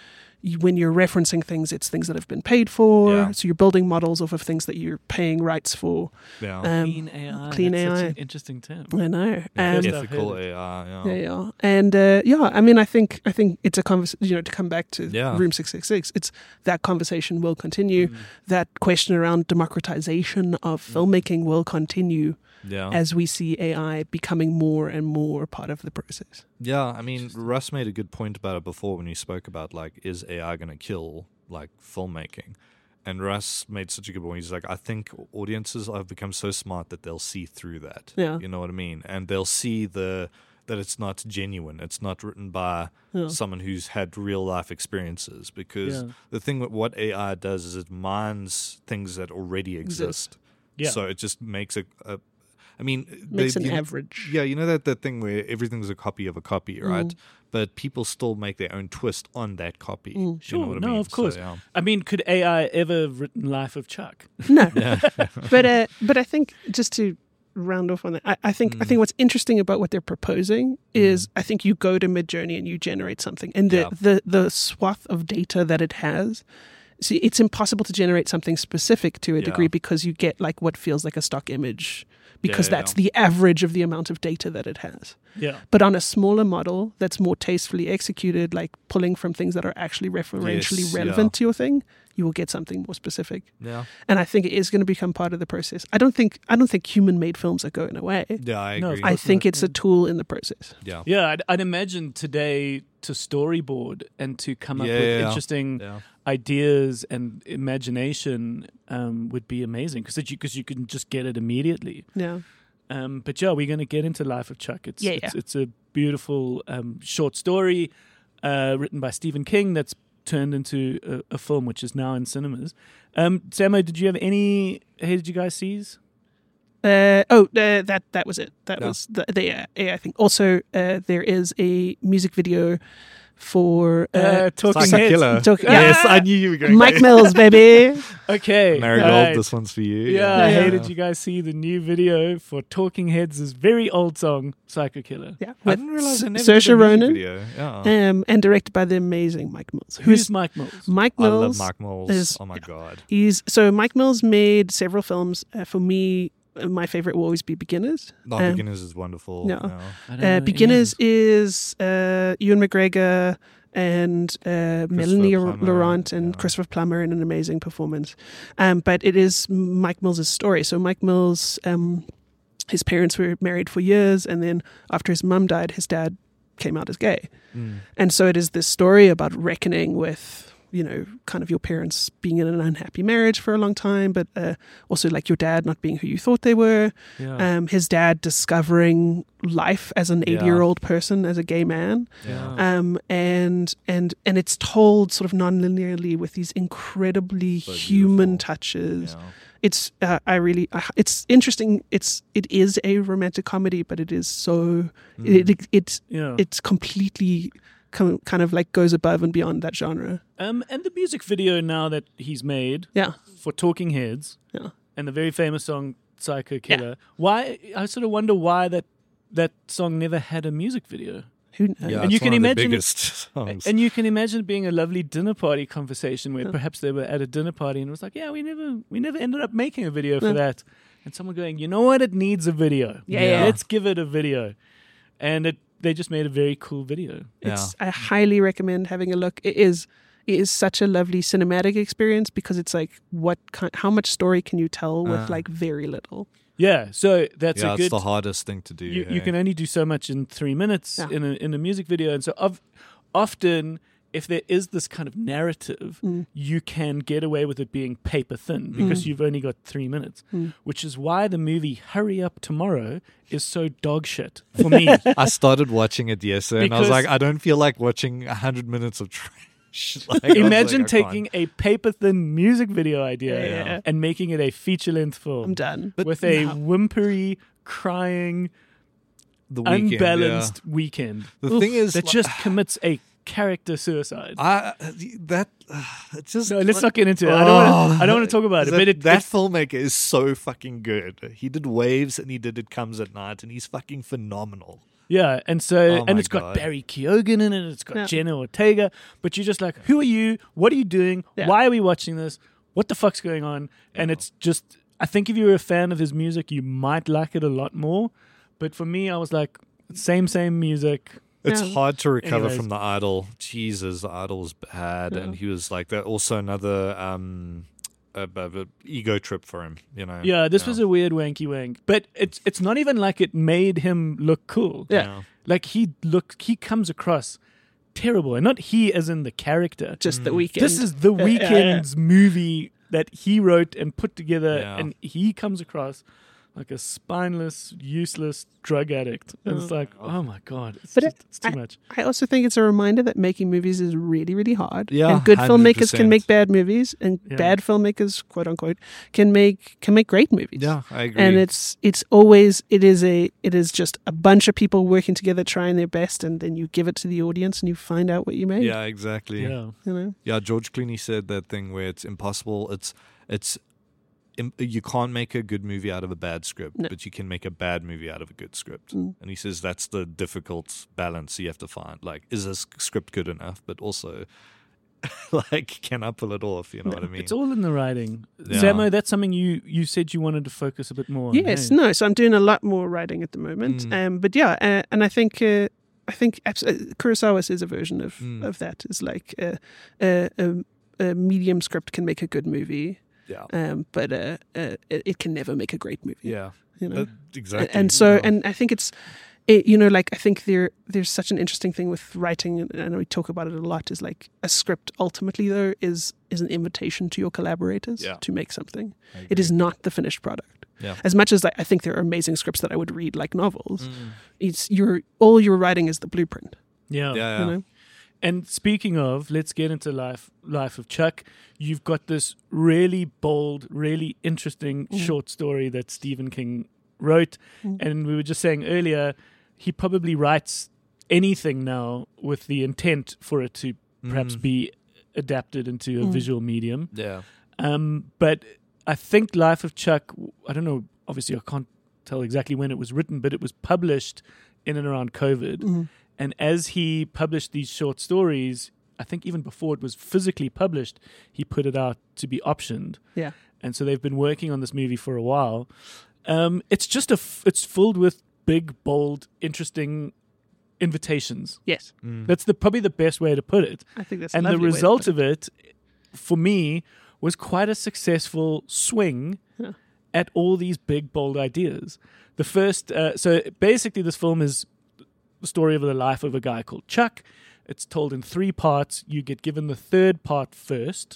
you, when you're referencing things, it's things that have been paid for. Yeah. So you're building models off of things that you're paying rights for. Yeah. Um, Clean A I. clean that's A I. Such an interesting term. I know. Yeah, Um, Yes. ethical I've heard A I. Yeah. Yeah, yeah, and uh, yeah. I mean, I think I think it's a convers. You know, to come back to Yeah. Room six six six, it's that conversation will continue. Mm. That question around democratization of Mm. filmmaking will continue Yeah. as we see A I becoming more and more part of the process. Yeah, I mean, Russ made a good point about it before when he spoke about, like, is A I going to kill, like, filmmaking? And Russ made such a good point. He's like, I think audiences have become so smart that they'll see through that. Yeah. You know what I mean? And they'll see the that it's not genuine. It's not written by Yeah. someone who's had real life experiences. Because Yeah. the thing with what A I does is it mines things that already exist. Yeah. So it just makes a, a I mean, Makes they- an you know- average. Yeah, you know that that thing where everything's a copy of a copy, right? Mm. But people still make their own twist on that copy. Mm. You know Sure, what I no, mean? of course. So, yeah. I mean, could A I ever have written Life of Chuck? No, but uh, but I think just to round off on that, I, I think I Mm. think what's interesting about what they're proposing is I think you go to Midjourney and you generate something, and the Yeah. the the swath of data that it has. See, it's impossible to generate something specific to a Yeah. degree because you get like what feels like a stock image because yeah, that's yeah. the average of the amount of data that it has. Yeah. But on a smaller model that's more tastefully executed, like pulling from things that are actually referentially Yes, relevant yeah. to your thing, you will get something more specific. Yeah. And I think it is going to become part of the process. I don't think I don't think human-made films are going away. Yeah, I No, of agree. I course think not, it's a tool in the process. yeah. Yeah, I'd, I'd imagine today to storyboard and to come up Yeah, with yeah, yeah. interesting Yeah. ideas and imagination um, would be amazing because you, 'cause you can just get it immediately. Yeah. Um, but yeah, we're going to get into Life of Chuck. It's Yeah, it's, yeah. it's a beautiful um, short story uh, written by Stephen King that's turned into a, a film which is now in cinemas. Um, Samo, did you have any? Hey, did you guys seize? Uh, oh, uh, that that was it. That Yeah. was the, the uh, yeah, I think. Also, uh, there is a music video for uh, Uh, Talking Psycho Heads. Killer. Talk- Yes, yeah. I knew you were going Mike Mills, baby. Okay, Marigold, alright. this one's for you. Yeah, Yeah. hey, did you guys see the new video for Talking Heads' very old song, Psycho Killer? Yeah, I with didn't realize they never Saoirse did a music Ronan, video. Yeah. um, and directed by the amazing Mike Mills. Who's Mike Mills? Mike I Mills? love Mark Mills. is- oh my god. He's so Mike Mills made several films. Uh, for me, uh, my favorite will always be Beginners. No, Um, Beginners is wonderful. no. Yeah. I don't know Uh, any Beginners others. is uh, Ewan McGregor and uh, Melanie Plummer, Laurent and yeah. Christopher Plummer in an amazing performance. Um, but it is Mike Mills' story. So Mike Mills, um, his parents were married for years, and then after his mum died, his dad came out as gay. Mm. And so it is this story about reckoning with, you know, kind of your parents being in an unhappy marriage for a long time, but uh, also like your dad not being who you thought they were. Yeah. Um, his dad discovering life as an Yeah. eighty-year-old person, as a gay man. Yeah. Um, and and and it's told sort of non-linearly with these incredibly So human beautiful. touches. Yeah. It's uh, I really uh, it's interesting. It's it is a romantic comedy, but it is so Mm. it, it it's yeah. it's completely com- kind of like goes above and beyond that genre. um, and the music video now that he's made Yeah, for Talking Heads yeah. and the very famous song Psycho Killer. Why? I sort of wonder why that that song never had a music video. Who knows? Yeah, And you it's can one of the imagine- biggest songs. And you can imagine it being a lovely dinner party conversation where Yeah. perhaps they were at a dinner party and it was like, yeah, we never we never ended up making a video for Yeah. that. And someone going, you know what? It needs a video. Yeah, yeah. Let's give it a video. And it they just made a very cool video. It's I highly recommend having a look. It is it is such a lovely cinematic experience because it's like what kind, how much story can you tell with Uh. like very little? Yeah, so that's yeah, a good. it's the hardest thing to do. you, hey? you can only do so much in three minutes Yeah. in a in a music video, and so of, often if there is this kind of narrative, Mm. you can get away with it being paper thin because you've only got three minutes, Mm. which is why the movie Hurry Up Tomorrow is so dog shit for me. I started watching it yesterday, and I was Because- like, I don't feel like watching a hundred minutes of trash. Like, I was Imagine like, I can't. taking a paper thin music video idea Yeah. and making it a feature length film I'm done. with a whimpery, crying, the weekend, unbalanced weekend Yeah. The thing is, that like, just commits a character suicide. I that uh, it just No, let's not get into it. I don't want to. I don't want to talk about it. That, But it, that it- filmmaker is so fucking good. He did Waves and he did It Comes at Night, and he's fucking phenomenal. Yeah, and so Oh and my it's got God. Barry Keoghan in it. It's got Yeah. Jenna Ortega. But you're just like, who are you? What are you doing? Yeah. Why are we watching this? What the fuck's going on? And it's just, I think if you're a fan of his music, you might like it a lot more. But for me, I was like, same same music. It's Yeah. hard to recover Anyways. from the Idol. Jesus, the Idol was bad, Yeah. and he was like that. Also, another um, a, a, a ego trip for him. You know. Yeah, this was a weird wanky wank. But it's it's not even like it made him look cool. Yeah. Like he look he comes across terrible. And not he as in the character. Just the weekend. This is the Yeah, yeah, yeah. Weeknd's movie that he wrote and put together, Yeah. and he comes across like a spineless, useless drug addict. And it's like, oh my god, it's, But just, it- it's too I- much. I also think it's a reminder that making movies is really, really hard. Yeah, and good filmmakers can one hundred percent. make bad movies, and Yeah. bad filmmakers, quote unquote, can make can make great movies. Yeah, I agree. And it's it's always it is a it is just a bunch of people working together trying their best, and then you give it to the audience and you find out what you made. yeah, exactly. Yeah. You know. Yeah, George Clooney said that thing where it's impossible. It's it's im- you can't make a good movie out of a bad script, No. but you can make a bad movie out of a good script. Mm. And he says that's the difficult balance you have to find. Like, is this script good enough? But also, like, can I pull it off? You know what I mean? It's all in the writing. Yeah. Samo, that's something you you said you wanted to focus a bit more on. Yes, hey? no. So I'm doing a lot more writing at the moment. Mm. Um, but yeah, uh, and I think uh, I think abs- uh, Kurosawa says a version of Mm. of that is like uh, uh, a, a medium script can make a good movie, yeah, um, but uh, uh, it, it can never make a great movie. yeah, you know. Uh, exactly. And so, Yeah. and I think it's, it, you know, like I think there there's such an interesting thing with writing, and I know we talk about it a lot. Is like a script ultimately though is is an invitation to your collaborators Yeah. to make something. I It agree. is not the finished product. Yeah. As much as like, I think there are amazing scripts that I would read like novels, Mm. it's your all you're writing is the blueprint. Yeah. Yeah, yeah. You know, And speaking of, let's get into life life of Chuck. You've got this really bold, really interesting Mm. short story that Stephen King wrote. Mm. And we were just saying earlier, he probably writes anything now with the intent for it to perhaps Mm. be adapted into a Mm. visual medium. Yeah. Um, but I think Life of Chuck, I don't know, obviously I can't tell exactly when it was written, but it was published in and around COVID. Mhm. And as he published these short stories, I think even before it was physically published, he put it out to be optioned. Yeah. And so they've been working on this movie for a while. Um, it's just a, f- it's filled with big, bold, interesting invitations. Yes, Mm. That's the probably the best way to put it. I think that's And a the lovely way to result put it. of it, for me, was quite a successful swing Yeah. at all these big, bold ideas. The first, uh, so basically, this film is the story of the life of a guy called Chuck. It's told in three parts. You get given the third part first,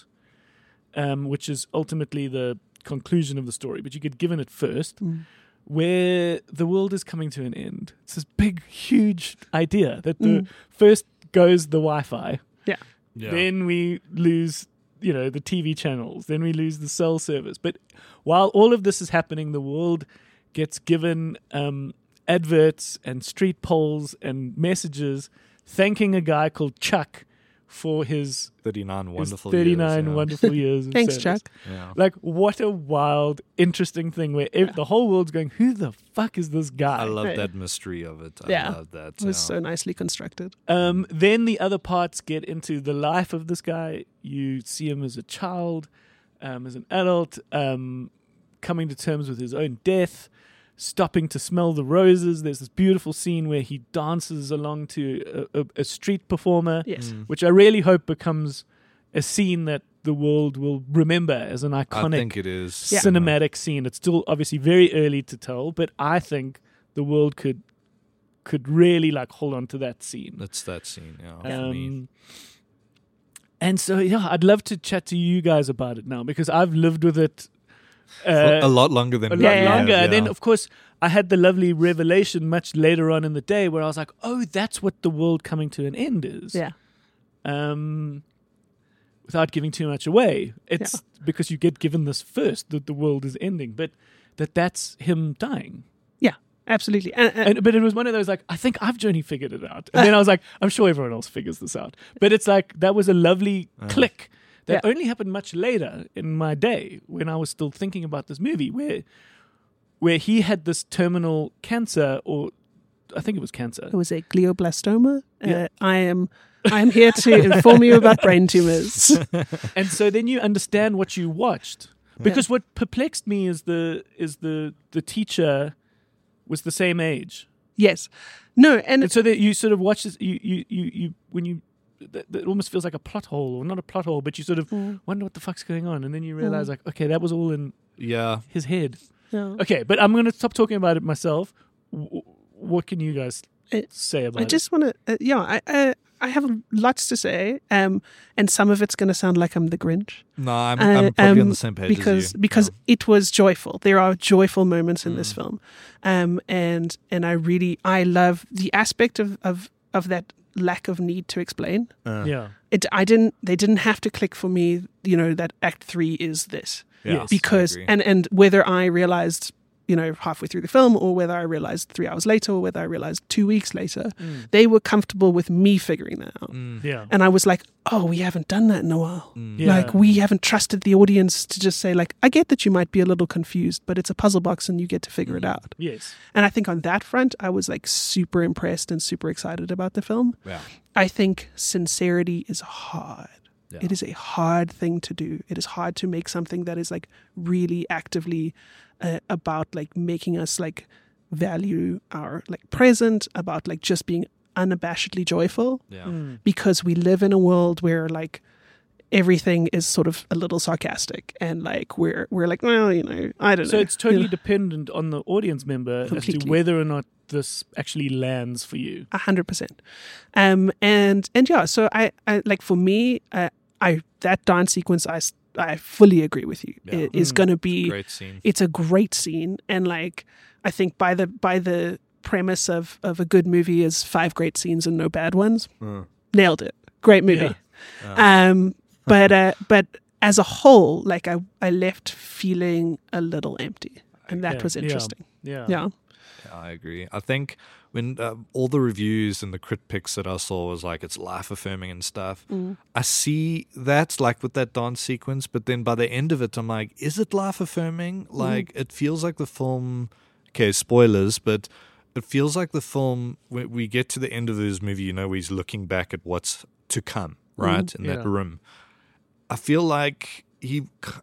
um, which is ultimately the conclusion of the story, but you get given it first, Mm. where the world is coming to an end. It's this big, huge idea that the Mm. first goes the Wi-Fi. Yeah. Then we lose, you know, the T V channels. Then we lose the cell service. But while all of this is happening, the world gets given um, adverts and street polls and messages thanking a guy called Chuck for his, thirty-nine his wonderful thirty-nine years. yeah. wonderful years. of Thanks, service. Chuck. Yeah. Like, what a wild, interesting thing where ev- the whole world's going, who the fuck is this guy? I love Right. that mystery of it. I Yeah. love that. It was yeah. so nicely constructed. Um, then the other parts get into the life of this guy. You see him as a child, um, as an adult, um, coming to terms with his own death, stopping to smell the roses. There's this beautiful scene where he dances along to a, a, a street performer, Yes. Mm. which I really hope becomes a scene that the world will remember as an I iconic think it is Yeah. cinematic scene. It's still obviously very early to tell, but I think the world could could really like hold on to that scene. It's that scene. Yeah. for me. Um, and so yeah, I'd love to chat to you guys about it now because I've lived with it For uh, a lot longer than a we lot Yeah, yeah. longer. have, And then yeah. of course I had the lovely revelation much later on in the day where I was like, oh, that's what the world coming to an end is. Yeah. Um, without giving too much away, it's because you get given this first that the world is ending, but that that's him dying. Absolutely. And, and, And, but it was one of those like, I think I've only figured it out. And then I was like, I'm sure everyone else figures this out. But it's like, that was a lovely Uh. click that Yeah. only happened much later in my day when I was still thinking about this movie where where he had this terminal cancer or I think it was cancer. It was a glioblastoma. Yeah. Uh, I am I am here to inform you about brain tumors. And so then you understand what you watched. Because what perplexed me is the is the the teacher was the same age. Yes. No, and, And so that you sort of watch this, you, you, you, you when you, that, that almost feels like a plot hole, or not a plot hole, but you sort of Mm. wonder what the fuck's going on. And then you realize, like, okay, that was all in Yeah. his head. yeah. Okay, but I'm going to stop talking about it myself. W- what can you guys I- say about I just want to, uh, yeah, I, I I have lots to say, um, and some of it's going to sound like I'm the Grinch. No, I'm, Uh, I'm probably on um, the same page because as you. because Yeah. it was joyful. There are joyful moments in this Mm. film, um, and and I really I love the aspect of of of that lack of need to explain. Uh, Yeah. It I didn't they didn't have to click for me. You know that Act Three is this yeah, Yes. I because agree. and and whether I realized, you know, halfway through the film, or whether I realized three hours later, or whether I realized two weeks later, Mm. they were comfortable with me figuring that out. Mm, Yeah. And I was like, oh, we haven't done that in a while. mm. Yeah. Like, we haven't trusted the audience to just say, like, I get that you might be a little confused, but it's a puzzle box and you get to figure it out. Yes. And I think on that front, I was like super impressed and super excited about the film. Yeah. I think sincerity is hard. Yeah. It is a hard thing to do. It is hard to make something that is like really actively uh, about like making us like value our like present, about like just being unabashedly joyful, Yeah. Mm. because we live in a world where like everything is sort of a little sarcastic, and like we're we're like, well, you know, I don't So know. it's totally You know, dependent on the audience member as to Completely. whether or not this actually lands for you. a hundred percent. Um, and and yeah, so I, I like for me, uh, I that dance sequence, I s- I fully agree with you. Yeah. It is Mm. going to be Great scene. it's a great scene, and like I think by the by the premise of of a good movie is five great scenes and no bad ones. Uh, Nailed it. Great movie. Yeah. Um, but uh, but as a whole, like I I left feeling a little empty, and that Yeah. was Yeah. interesting. Yeah. Yeah. Yeah, I agree. I think when uh, all the reviews and the crit picks that I saw was like it's life affirming and stuff. Mm. I see that like with that dance sequence, but then by the end of it, I'm like, is it life affirming? Like it feels like the film. Okay, spoilers, but it feels like the film. When we get to the end of this movie, you know, he's looking back at what's to come, right, in that Yeah. room. I feel like he.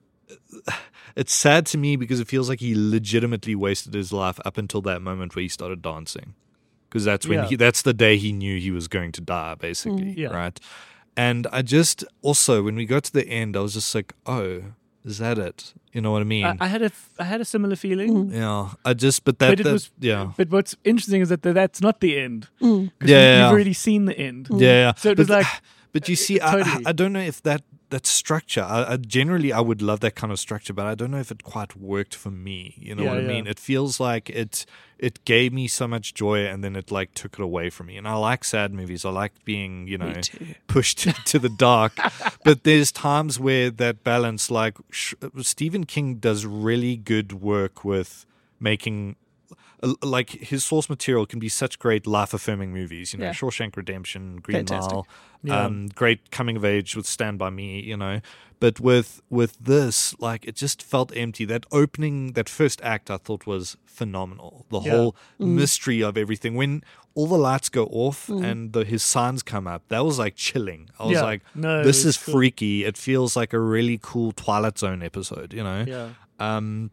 It's sad to me because it feels like he legitimately wasted his life up until that moment where he started dancing, because that's when Yeah. he that's the day he knew he was going to die, basically, Yeah. right? And I just also when we got to the end, I was just like, oh, is that it? You know what I mean? I, I had a f- I had a similar feeling. yeah, I just but that, But it that was- yeah. But what's interesting is that th- that's not the end. Mm. 'Cause Yeah, you, yeah, you've yeah. already seen the end. Yeah, yeah. So it but, was like, but you uh, see, I, totally. I, I don't know if that that structure. I, I generally I would love that kind of structure, but I don't know if it quite worked for me. You know Yeah, what I yeah. mean? It feels like it it gave me so much joy, and then it like took it away from me. And I like sad movies. I like being you know Me too. pushed to the dark. But there's times where that balance, like sh- Stephen King does really good work with making. uh, Like his source material can be such great life-affirming movies, you know, Yeah. Shawshank Redemption, Green Fantastic. Mile, Yeah. um, great coming of age with Stand By Me, you know. But with with this, like, it just felt empty. That opening, that first act, I thought was phenomenal. The Yeah. whole Mm. mystery of everything. When all the lights go off and the, his signs come up, that was like chilling. I was Yeah. like, No, it this was is cool. freaky. It feels like a really cool Twilight Zone episode, you know. yeah. Um,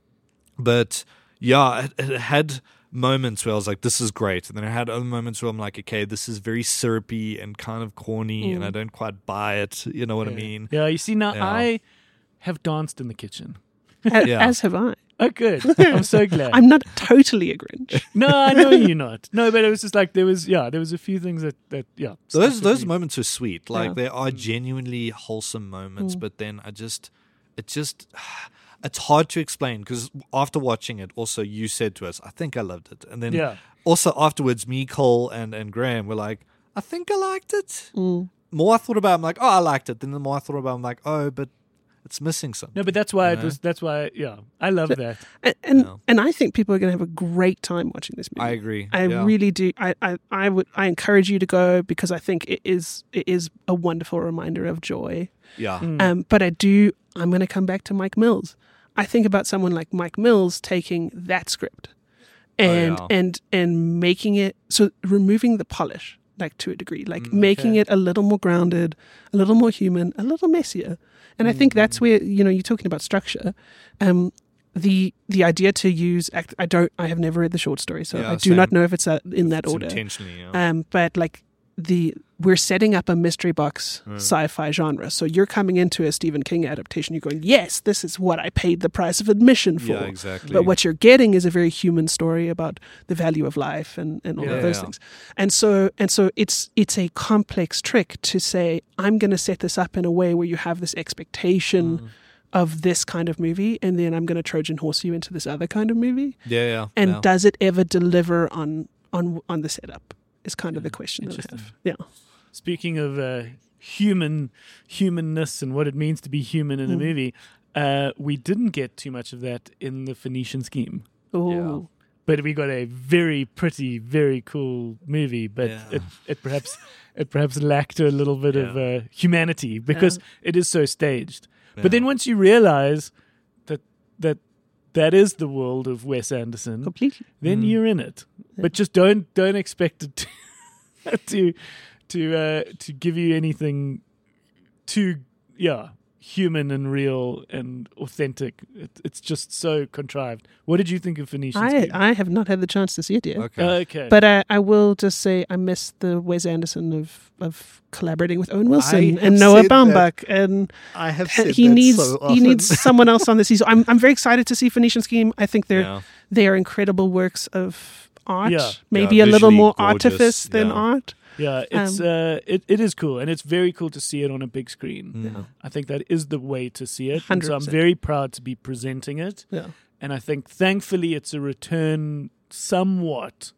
but yeah, it, it had moments where I was like, this is great. And then I had other moments where I'm like, okay, this is very syrupy and kind of corny and I don't quite buy it. You know what I Yeah. mean? Yeah, you see, now Yeah. I have danced in the kitchen. A- Yeah. As have I. Oh, good. I'm so glad. I'm not totally a Grinch. no, I know you're not. No, but it was just like there was, yeah, there was a few things that, that yeah. stuck Those with those me. moments are sweet. Like Yeah. they are genuinely wholesome moments, but then I just it just it's hard to explain because after watching it, also you said to us, I think I loved it. And then Yeah. also afterwards, me, Cole and, and Graham were like, I think I liked it. Mm. More I thought about it, I'm like, oh, I liked it. Then the more I thought about it, I'm like, oh, but it's missing something. No, but that's why it Yeah. was. That's why, yeah, I love that. And and, Yeah. and I think people are going to have a great time watching this movie. I agree. I yeah. really do. I, I, I would. I encourage you to go because I think it is. It is a wonderful reminder of joy. yeah. Mm. Um, but I do. I'm going to come back to Mike Mills. I think about someone like Mike Mills taking that script and yeah. and and making it so removing the polish, like to a degree, like Mm, making okay. it a little more grounded, a little more human, a little messier. And I think that's where, you know, you're talking about structure. Um, the the idea to use act, I don't I have never read the short story, so Yeah, I do not same. know if it's uh in that It's order. intentionally. Yeah. Um, but like the we're setting up a mystery box Mm. sci-fi genre. So you're coming into a Stephen King adaptation. You're going, yes, this is what I paid the price of admission for. yeah, exactly. But what you're getting is a very human story about the value of life and, and all Yeah. of those Yeah. things. And so and so it's it's a complex trick to say, I'm going to set this up in a way where you have this expectation Mm. of this kind of movie, and then I'm going to Trojan horse you into this other kind of movie. yeah, yeah. And yeah. does it ever deliver on on on the setup? Is kind of the question that I Interesting. have. Yeah. Speaking of uh, human humanness and what it means to be human in a Mm. movie, uh, we didn't get too much of that in the Phoenician Scheme. Oh, But we got a very pretty, very cool movie. But Yeah. it, it perhaps it perhaps lacked a little bit of uh, humanity because it is so staged. But then once you realize that that that is the world of Wes Anderson, completely. then Mm. you're in it. But just don't don't expect it to to to, uh, to give you anything too yeah human and real and authentic. It, it's just so contrived. What did you think of Phoenician I Scheme? I have not had the chance to see it yet. Okay. okay, But I, I will just say I miss the Wes Anderson of, of collaborating with Owen Wilson I and have Noah said Baumbach, and I have he needs he needs someone else on this season. I'm I'm very excited to see Phoenician Scheme. I think they're Yeah. they are incredible works of art. Yeah. Maybe Yeah, a little visually more gorgeous, artifice than yeah. art. yeah, it's um, uh, it, it is cool, and it's very cool to see it on a big screen. Mm. I think that is the way to see it. And one hundred so I'm percent. very proud to be presenting it. Yeah. And I think, thankfully, it's a return somewhat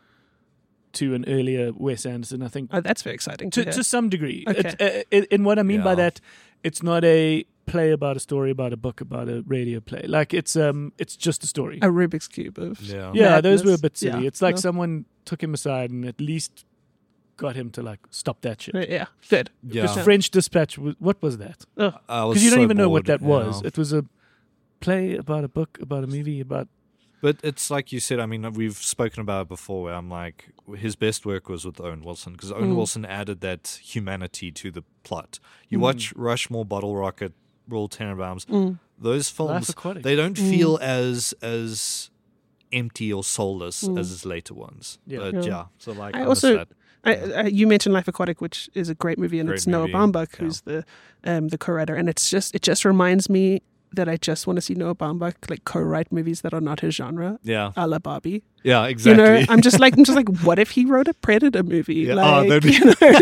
to an earlier Wes Anderson. I think Oh, that's very exciting. To, to, hear. to some degree. Okay. It, uh, it, and what I mean by Yeah. that, it's not a play about a story, about a book, about a radio play. Like it's um, it's just a story. a Rubik's cube of Yeah. yeah, those were a madness. bit silly. Yeah. It's like No. someone took him aside and at least got him to like stop that shit. Yeah, good. Yeah. Because French Dispatch, was, what was that? I was Because you don't so even know what bored, that was. yeah. It was a play about a book, about a movie, about But it's like you said. I mean, we've spoken about it before. Where I'm like, his best work was with Owen Wilson because Owen Mm. Wilson added that humanity to the plot. You Mm. watch Rushmore, Bottle Rocket, Royal Tenenbaums. Mm. Those Life films, Aquatic. they don't Mm. feel as as empty or soulless Mm. as his later ones. Yeah. But Yeah. yeah. So like, I I, also- miss that. I, I, you mentioned Life Aquatic, which is a great movie, and Great it's Noah movie, Baumbach yeah. who's the um, the co-writer, and it's just it just reminds me that I just want to see Noah Baumbach like co-write movies that are not his genre, Yeah. a la Barbie. Yeah. Exactly. You know, I'm just like I'm just like, what if he wrote a Predator movie? Yeah. Oh, Like, that'd be- you know,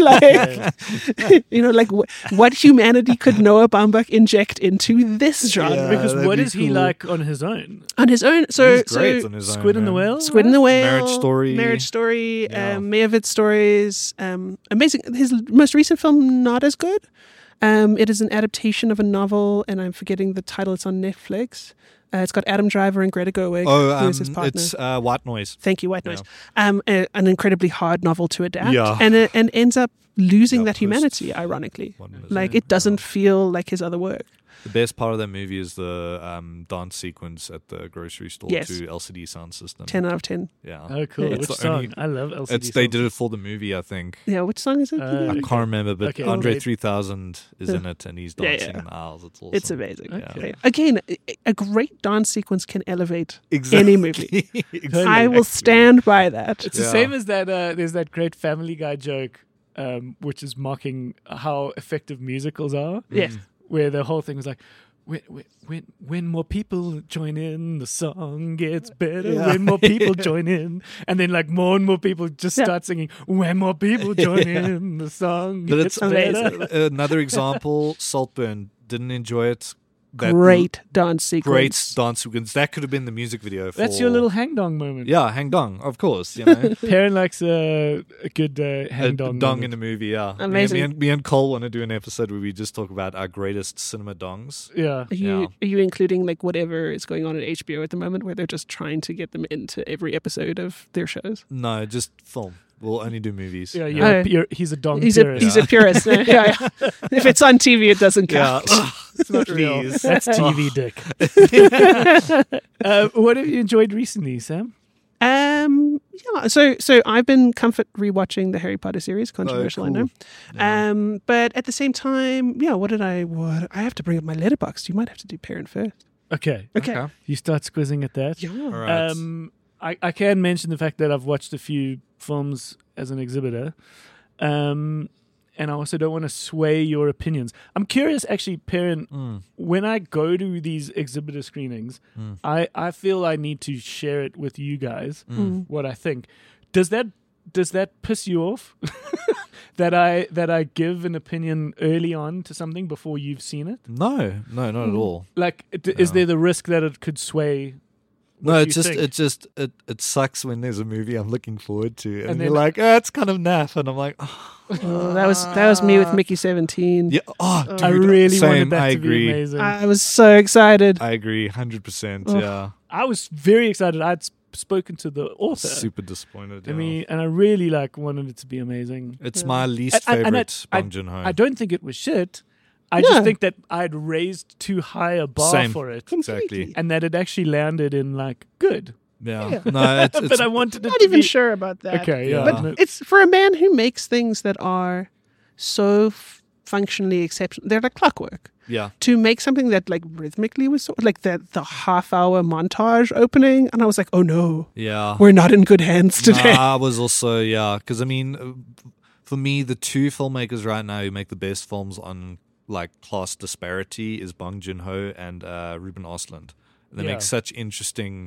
like you know, like wh- what humanity could Noah Baumbach inject into this genre Yeah, because that'd what be is he cool. like on his own? on his own? So, He's great so on his own, Squid and the man. Whale? Squid and the Whale, Marriage Story. Marriage Story, Yeah. um, Mayavit Stories, um, amazing. His most recent film, not as good. Um, it is an adaptation of a novel, and I'm forgetting the title. It's on Netflix. Uh, it's got Adam Driver and Greta Gerwig, Oh, who um, is his partner. it's uh, White Noise. Thank you, White Noise. Um, a, an incredibly hard novel to adapt, Yeah. and it, and ends up losing Yeah, that post- humanity. Ironically, One was like it? it doesn't feel like his other work. The best part of that movie is the um, dance sequence at the grocery store Yes. to L C D sound system. Ten out of ten. Yeah. Oh, cool. Yeah. Which It's the song? only- I love L C D It's they songs. did it for the movie, I think. Yeah, which song is it? Uh, I Okay. can't remember, but Okay. Andre Okay. three thousand is Yeah. in it, and he's Yeah, dancing yeah. in the aisles. It's awesome. It's amazing. Okay. Yeah. Again, a- a great dance sequence can elevate Exactly. any movie. Exactly. I will stand by that. It's the Yeah. same as that. Uh, there's that great Family Guy joke, um, which is mocking how effective musicals are. Yes. Where the whole thing was like, when when when, when more people join in, the song gets better. Yeah. When more people join in, and then like more and more people just Yeah. start singing. When more people join Yeah. in, the song But gets it's better. uh, another example. Saltburn didn't enjoy it. That Great dance sequence. great dance sequence. That could have been the music video. For, That's your little hang dong moment. yeah, hang dong, of course. You know, Perrin likes a, a good uh, a hang dong. dong moment. in the movie. Yeah, Me- Amazing. Me, and, me and Cole want to do an episode where we just talk about our greatest cinema dongs. Yeah. Are you Yeah. are you including like whatever is going on at H B O at the moment, where they're just trying to get them into every episode of their shows? No, just film. We'll only do movies. Yeah, yeah. you're, Oh. you're, he's a dong He's a purist. he's a purist. yeah, yeah. If it's on T V, it doesn't Yeah. count. It's not real. Please. That's T V dick. uh, what have you enjoyed recently, Sam? Uh, Yeah, so so I've been comfort rewatching the Harry Potter series. Controversial, Oh, I know. cool. Yeah. Um, but at the same time, yeah. What did I? What I have to bring up my letterbox. You might have to do parent first. Okay. Okay. Okay. You start squizzing at that. Yeah. All right. Um, I, I can mention the fact that I've watched a few films as an exhibitor. Um, and I also don't want to sway your opinions. I'm curious, actually, Perrin, Mm. when I go to these exhibitor screenings, Mm. I, I feel I need to share it with you guys, Mm. what I think. Does that does that piss you off? that I that I give an opinion early on to something before you've seen it? No, no, not at all. Like, d- is No. there the risk that it could sway? No, what it's you just think? it just it, it sucks when there's a movie I'm looking forward to, and, And you're then- like, oh, it's kind of naff, and I'm like, oh, Oh, that was that was me with Mickey seventeen. yeah, oh, dude, I really same, wanted that I to agree. be amazing. I, I was so excited. I agree, hundred percent. Oh. Yeah, was very excited. I'd sp- spoken to the author. super disappointed. I yeah. mean, and I really like wanted it to be amazing. it's Yeah. my least And- and- and favorite I- Bong Joon Ho. I don't think it was shit. I No. just think that I'd raised too high a bar Same. for it, Exactly. and that it actually landed in like good. Yeah, Yeah. no, it's, it's but I wanted it Not to even be sure about that. okay. Yeah, Yeah. no- But it's for a man who makes things that are so f- functionally exceptional. They're like clockwork. yeah, To make something that like rhythmically was so, like the the half hour montage opening, and I was like, oh no, yeah. we're not in good hands today. Nah, I was also yeah, because I mean, uh, for me, the two filmmakers right now who make the best films on like class disparity is Bong Joon Ho and uh, Ruben Östlund. They Yeah. make such interesting,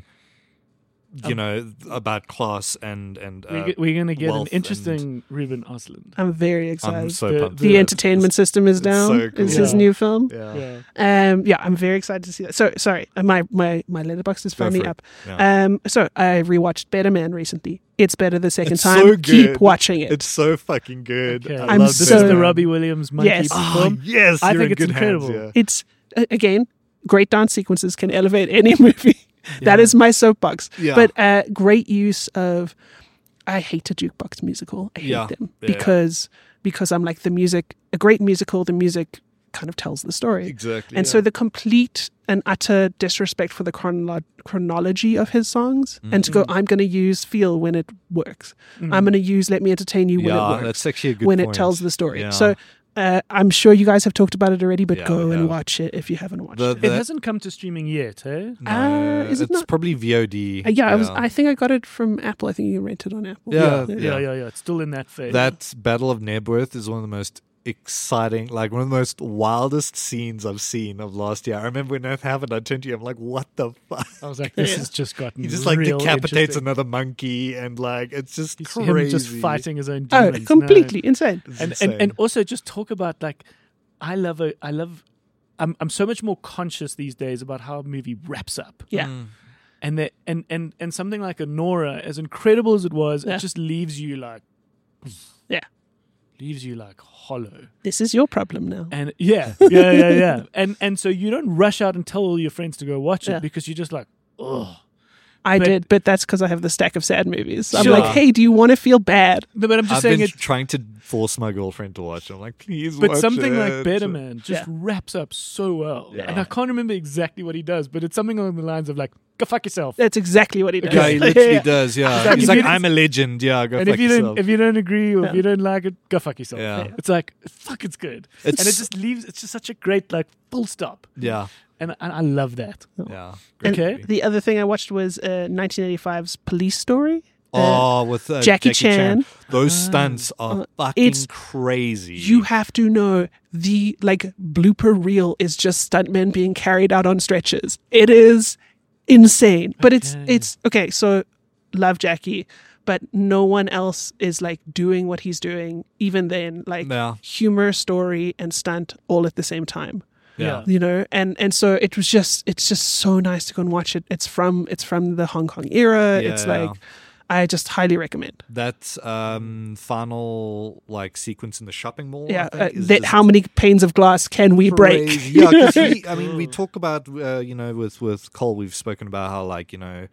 you Um, know, about class and and uh, we're, g- we're gonna get an wealth interesting Ruben Östlund. I'm very I'm excited. so The- pumped. the for it. entertainment system is it's down. so cool. Is his Yeah. new film. Yeah. Yeah. Um, yeah, I'm very excited to see that. So sorry, uh, my my my letterbox is Go finally for it. up. Yeah. Um, so I rewatched Better Man recently. It's better the second It's time. so Keep good. watching it. It's so fucking good. Okay. I I'm love this so- is the Man. Robbie Williams monkey Yes. Oh, film. yes, I you're think in it's good incredible. hands, yeah. It's uh, again, great dance sequences can elevate any movie. That Yeah. is my soapbox. Yeah. But uh, great use of. I hate a jukebox musical. I hate Yeah. them Yeah, yeah. because because I'm like the music. A great musical, the music kind of tells the story. Exactly. And yeah. so the complete and utter disrespect for the chronolo- chronology of his songs, and to go, Mm-hmm. I'm going to use feel when it works. I'm going to use let me entertain you when yeah, it works, that's actually a good when it point. tells the story. Yeah. So uh, I'm sure you guys have talked about it already, but Yeah, go we and have. watch it if you haven't watched The- it. It the- hasn't come to streaming yet, eh? No, Uh, is it it's not? probably V O D. Uh, yeah, I was. I think I got it from Apple. I think you can rent it on Apple. Yeah. Yeah, yeah, yeah, yeah. It's still in that phase. That Battle of Nebworth is one of the most exciting, like one of the most wildest scenes I've seen of last year. I remember when that happened, I turned to you, I'm like, what the fuck? I was like, this Yeah. has just gotten He just like real decapitates interesting. another monkey and like, it's just He's crazy. him just fighting his own Oh, demons. No. completely insane. It's And, insane. and and also just talk about like, I love a, I love, I'm I'm so much more conscious these days about how a movie wraps up. Yeah. Mm. And that and and and something like a Nora, as incredible as it was, Yeah. it just leaves you like, Yeah. leaves you like hollow. This is your problem now. And yeah, yeah, yeah, yeah. And and so you don't rush out and tell all your friends to go watch it Yeah. because you're just like, oh. I but- did, but that's because I have the stack of sad movies. I'm Sure. like, hey, do you want to feel bad? No, but I'm just I've saying been it. trying to force my girlfriend to watch it. I'm like, please But watch something it. like Better Man just Yeah. wraps up so well. Yeah. And I can't remember exactly what he does, but it's something along the lines of like, go fuck yourself. That's exactly what he does. Yeah, he literally Yeah. does. Yeah, like, he's if like, you- I'm a legend. Yeah, go And fuck if you yourself. don't if you don't agree or if Yeah. you don't like it, go fuck yourself. Yeah. It's like, fuck, it's good. It's- and it just leaves, it's just such a great like full stop. yeah, And, and I love that. yeah. And Okay. the other thing I watched was uh, nineteen eighty-five's Police Story. Uh, Oh, with uh, Jackie Chan. Those stunts are Uh, fucking it's- crazy. You have to know the like blooper reel is just stuntmen being carried out on stretchers. It is insane, but it's Okay. it's okay. So love Jackie, but no one else is like doing what he's doing. Even then, like Yeah. humor, story, and stunt all at the same time. yeah. You know, and and so it was just it's just so nice to go and watch it. It's from it's from the Hong Kong era. Yeah, it's yeah. like I just highly recommend. That um, final like sequence in the shopping mall. Yeah, I uh, think, is that just how many panes of glass can we break? crazy. Yeah, because I mean, we talk about uh, you know with with Cole, we've spoken about how like you know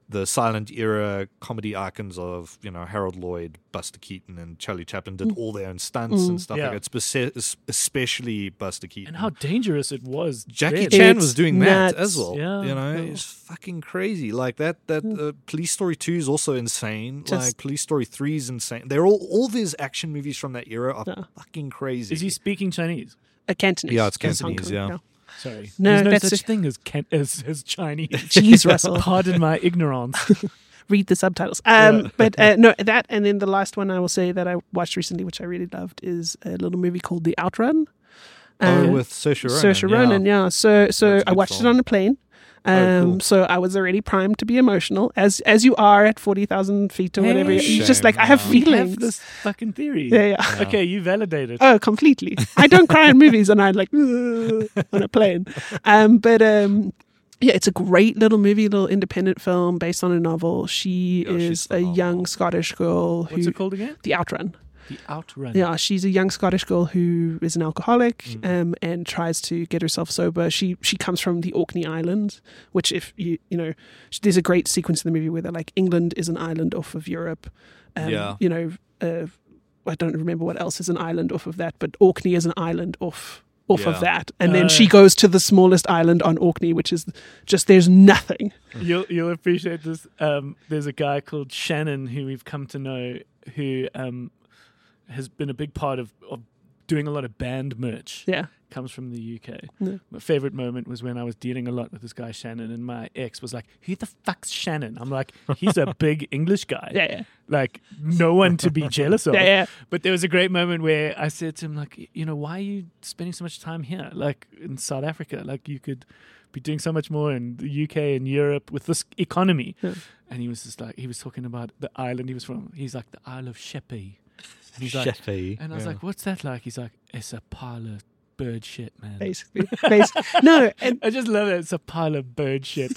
the silent era comedy icons of, you know, Harold Lloyd, Buster Keaton, and Charlie Chaplin did all their own stunts and stuff Yeah. like that. Spece- especially Buster Keaton. And how dangerous it was. Jackie then. Chan It's was doing that nuts. as well. Yeah, you know, yeah. it's fucking crazy. Like that. That uh, Police Story two is also insane. Just- like Police Story three is insane. They're all all these action movies from that era are Yeah. fucking crazy. Is he speaking Chinese? A Cantonese. Yeah, it's That's Cantonese, Hong Kong, yeah. Sorry. No, There's no that's such a- thing as, can- as as Chinese. Jeez, Russell. Pardon my ignorance. Read the subtitles. Um, Yeah. but uh, no, that and then the last one I will say that I watched recently, which I really loved, is a little movie called The Outrun. oh, Um, with Saoirse Ronan. Saoirse Ronan, yeah. So, so That's a I good watched film. it on a plane. Um, Oh, cool. So I was already primed to be emotional, as as you are at forty thousand feet or whatever. Hey. You're just Shame, like I have man. We feelings. have this fucking theory. Yeah, yeah. Okay, you validate it. Oh, completely. I don't cry in movies, and I'm like "Ugh," on a plane. Um, but um, yeah, it's a great little movie, little independent film based on a novel. She Yeah, she's is a phenomenal. young Scottish girl What's who it called again? The Outrun. The Outrun. Yeah, she's a young Scottish girl who is an alcoholic Mm. um, and tries to get herself sober. She she comes from the Orkney Islands, which if you you know, sh- there's a great sequence in the movie where they're like, England is an island off of Europe. Um, Yeah. You know, uh, I don't remember what else is an island off of that, but Orkney is an island off off Yeah. of that. And Uh, then she goes to the smallest island on Orkney, which is just there's nothing. You'll you'll appreciate this. Um, there's a guy called Shannon who we've come to know who um, has been a big part of, of doing a lot of band merch. Yeah. Comes from the U K. Yeah. My favorite moment was when I was dealing a lot with this guy Shannon, and my ex was like, "Who the fuck's Shannon?" I'm like, "He's a big English guy. Yeah, yeah. Like no one to be jealous of." Yeah, yeah. But there was a great moment where I said to him, like, you know, why are you spending so much time here, like in South Africa? Like you could be doing so much more in the U K and Europe with this economy. Yeah. And he was just like, he was talking about the island he was from. He's like, the Isle of Sheppey. And he's like, Sheffy. and I was Yeah. like, what's that like? He's like, it's a pile of bird shit, man. Basically. Bas- no, and I just love it. It's a pile of bird shit.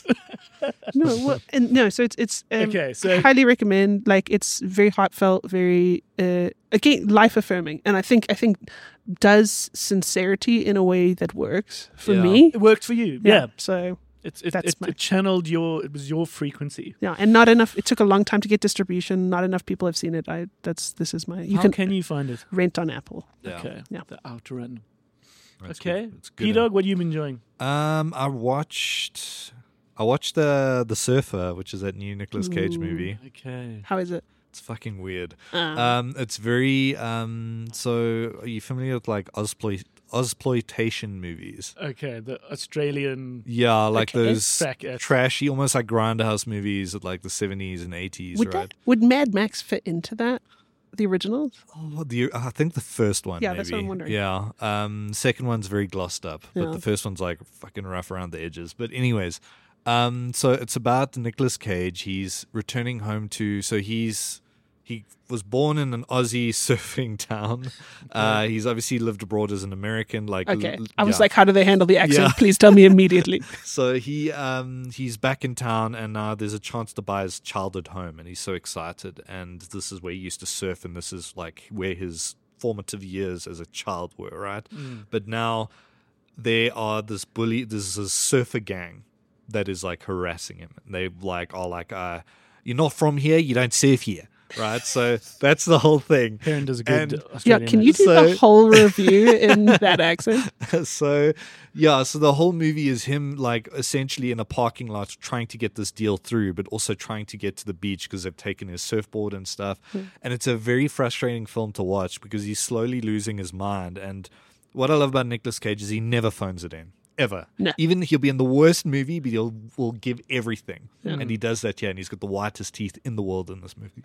no, well, and no. So it's it's um, Okay, so- highly recommend. Like it's very heartfelt, very uh, again life affirming, and I think I think does sincerity in a way that works for Yeah. me. It worked for you. Yeah. So It's it, That's it, my- it channeled your, it was your frequency. yeah, and not enough. It took a long time to get distribution. Not enough people have seen it. I that's this is my. You How can, can you find it? rent on Apple. Yeah. Okay. Yeah. The Outrun. That's Okay. good. It's good. P-Dog, what have you been enjoying? Um, I watched, I watched the the Surfer, which is that new Nicolas Cage Ooh. movie. Okay. How is it? It's fucking weird. Uh, Um, it's very um. So, are you familiar with like Ozploit Ozploitation movies? Okay. The Australian. Yeah, like Okay. those Track it. trashy, almost like Grindhouse movies of like the seventies and eighties, would right? that would Mad Max fit into that? The originals? Oh, the I think the first one. Yeah, maybe. that's what I'm wondering. Yeah. Um, second one's very glossed up, but Yeah. the first one's like fucking rough around the edges. But anyways, um, so it's about Nicolas Cage. He's returning home to. So he's he was born in an Aussie surfing town. Uh, he's obviously lived abroad as an American. Like, Okay. l- I was yeah. like, how do they handle the accent? Yeah. Please tell me immediately. So he um he's back in town, and now there's a chance to buy his childhood home, and he's so excited. And this is where he used to surf, and this is like where his formative years as a child were, right? But now there are this bully, there's this surfer gang that is like harassing him. They like are like, uh, you're not from here, you don't surf here, right? So that's the whole thing. Perrin does a good And- Yeah, Australian can you accent. do So- the whole review in that accent? So yeah, so the whole movie is him like essentially in a parking lot trying to get this deal through, but also trying to get to the beach because they've taken his surfboard and stuff. And it's a very frustrating film to watch because he's slowly losing his mind. And what I love about Nicolas Cage is he never phones it in. Ever. No. Even he'll be in the worst movie, but he'll will give everything. And he does that, yeah, and he's got the whitest teeth in the world in this movie.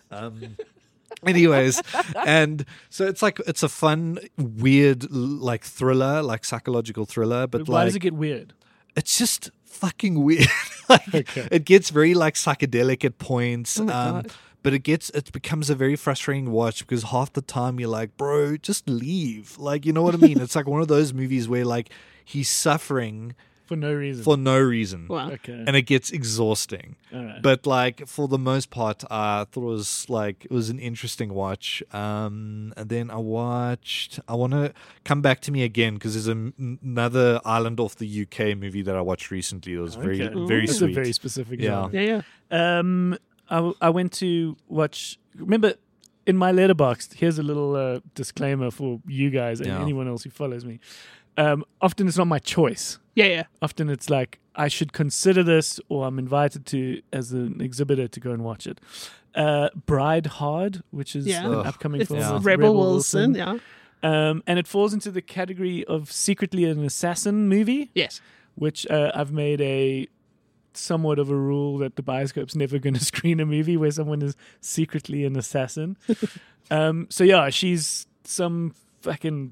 Um Anyways, and so it's like it's a fun, weird, l- like thriller, like psychological thriller, but But why like does it get weird? it's just fucking weird. like Okay. it gets very like psychedelic at points. Oh my um, God. but it gets it becomes a very frustrating watch because half the time you're like, bro, just leave. Like, you know what I mean? It's like one of those movies where like he's suffering For no reason. for no reason. Wow. okay. And it gets exhausting. All right. But like for the most part, uh, I thought it was like it was an interesting watch. Um, and then I watched. I want to come back to me again because there's a, n- another Island off the U K movie that I watched recently. It was very Okay. very That's sweet. a very specific. Yeah. genre. Yeah, yeah. Um, I, w- I went to watch. Remember, in my letterbox, here's a little uh, disclaimer for you guys and Yeah. anyone else who follows me. Um, often it's not my choice. Yeah, yeah. Often it's like I should consider this, or I'm invited to as an exhibitor to go and watch it. Uh, Bride Hard, which is Yeah. an Ugh. upcoming It's film, Yeah. with Rebel, Wilson. Yeah. Um, and it falls into the category of secretly an assassin movie, Yes. which uh, I've made a somewhat of a rule that the bioscope's never going to screen a movie where someone is secretly an assassin. um, so yeah, she's some fucking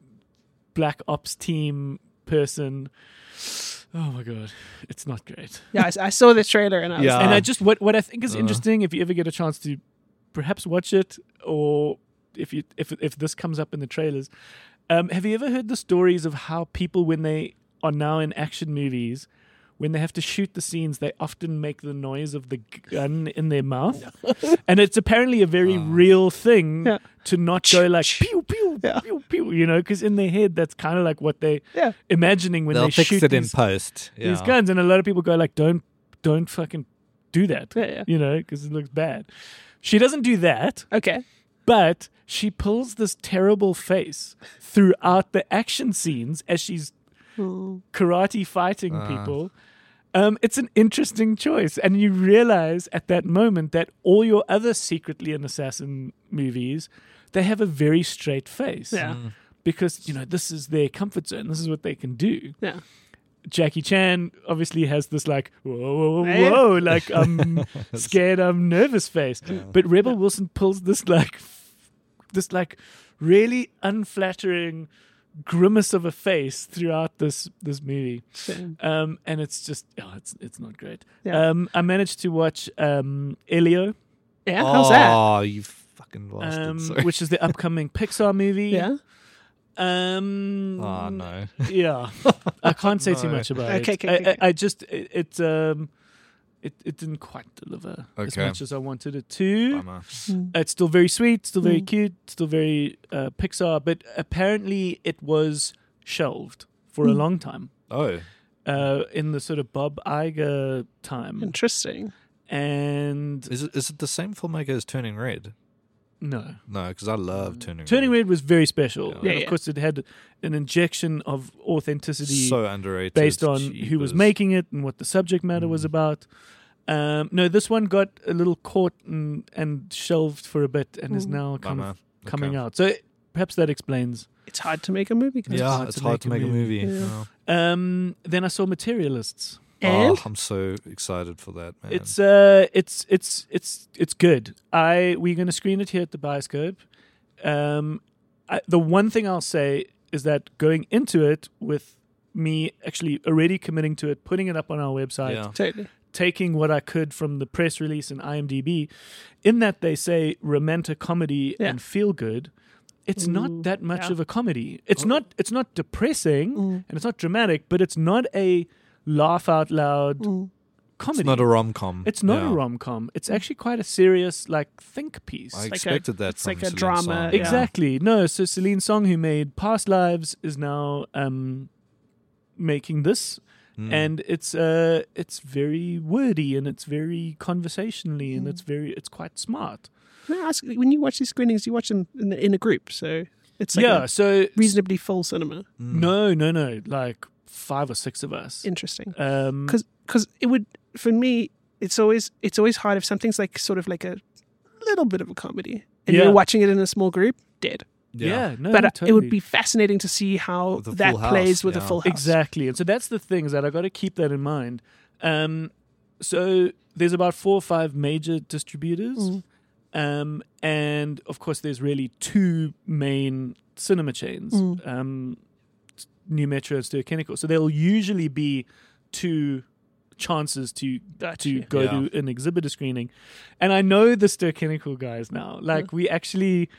black ops team person. Oh my god, it's not great. Yeah, I, s- I saw this trailer and I was Yeah. and I just what what I think is Uh. interesting, if you ever get a chance to perhaps watch it, or if you if if this comes up in the trailers, um, have you ever heard the stories of how people, when they are now in action movies, when they have to shoot the scenes, they often make the noise of the gun in their mouth, and it's apparently a very real thing Yeah. to not go like pew pew Yeah. pew pew, you know, because in their head that's kind of like what they Yeah. imagining when They'll they fix shoot it in these, post. Yeah. these guns, and a lot of people go like, don't don't fucking do that, Yeah, yeah. you know, because it looks bad. She doesn't do that, Okay. but she pulls this terrible face throughout the action scenes as she's karate fighting Ah. people. Um, it's an interesting choice, and you realize at that moment that all your other secretly an assassin movies, they have a very straight face. Yeah. Because, you know, this is their comfort zone. This is what they can do. Yeah. Jackie Chan obviously has this like, whoa, whoa, whoa, Yeah. whoa, like I'm scared, I'm nervous face. But Rebel Wilson pulls this like, f- this like really unflattering grimace of a face throughout this this movie. Same. Um, and it's just, oh, it's it's not great. Yeah. Um, I managed to watch um, Elio, Yeah. How's that? Oh, you fucking bastard. um, Sorry. which is the upcoming Pixar movie. Yeah. Um, Oh, no. Yeah, I can't say too No. much about Okay, it. okay, I, okay, I, I just it, it um it, it didn't quite deliver as Okay. much as I wanted it to. Bummer. It's still very sweet, still very Mm. cute, still very uh, Pixar, but apparently it was shelved for a Mm. long time Oh. uh, in the sort of Bob Iger time. Interesting. And Is it is it the same filmmaker as Turning Red? no, No, because I love Turning Turning Red. Red was very special. Yeah. And Yeah, of yeah. course, it had an injection of authenticity. So underrated. based on who was Jeepers. making it and what the subject matter was Mm. about. Um, no, this one got a little caught and, and shelved for a bit and is Mm. now kind Bummer. of coming Okay. out. So perhaps that explains. It's hard to make a movie. guys. Yeah, hard it's to hard make to a make a movie. movie. Yeah. Yeah. Um, then I saw Materialists. And Oh, I'm so excited for that, man. It's uh, it's it's it's it's good. I we're going to screen it here at the Bioscope. Um, I, the one thing I'll say is that going into it with me actually already committing to it, putting it up on our website, yeah. totally. taking what I could from the press release and IMDb, in that they say romantic comedy Yeah. and feel good. It's Ooh, not that much yeah. of a comedy. It's not. It's not depressing Mm. and it's not dramatic, but it's not a laugh out loud Mm. comedy. It's not a rom com. It's not a rom com. It's actually quite a serious, like, think piece. I like a- expected that it's from like a Celine drama, Song, yeah. Exactly. No, so Celine Song, who made Past Lives, is now um, making this, Mm. and it's uh, it's very wordy and it's very conversationally and it's very it's quite smart. Can I ask, when you watch these screenings, you watch them in, in a group, so it's like yeah. a So reasonably full cinema. Mm. no, no, no. Like five or six of us. Interesting. Um, Because it would, for me, it's always it's always hard if something's like sort of like a little bit of a comedy, and Yeah. you're watching it in a small group, dead. yeah. no, but no, uh, totally. it would be fascinating to see how With a that full plays house, with a yeah. full house. Exactly. And so that's the thing is that I got to keep that in mind. Um, so there's about four or five major distributors. Mm. Um, and of course, there's really two main cinema chains, Mm. um, New Metro and Stir Chemical. So there'll usually be two chances to to go Yeah. to an exhibitor screening. And I know the Stir Chemical guys now. Like we actually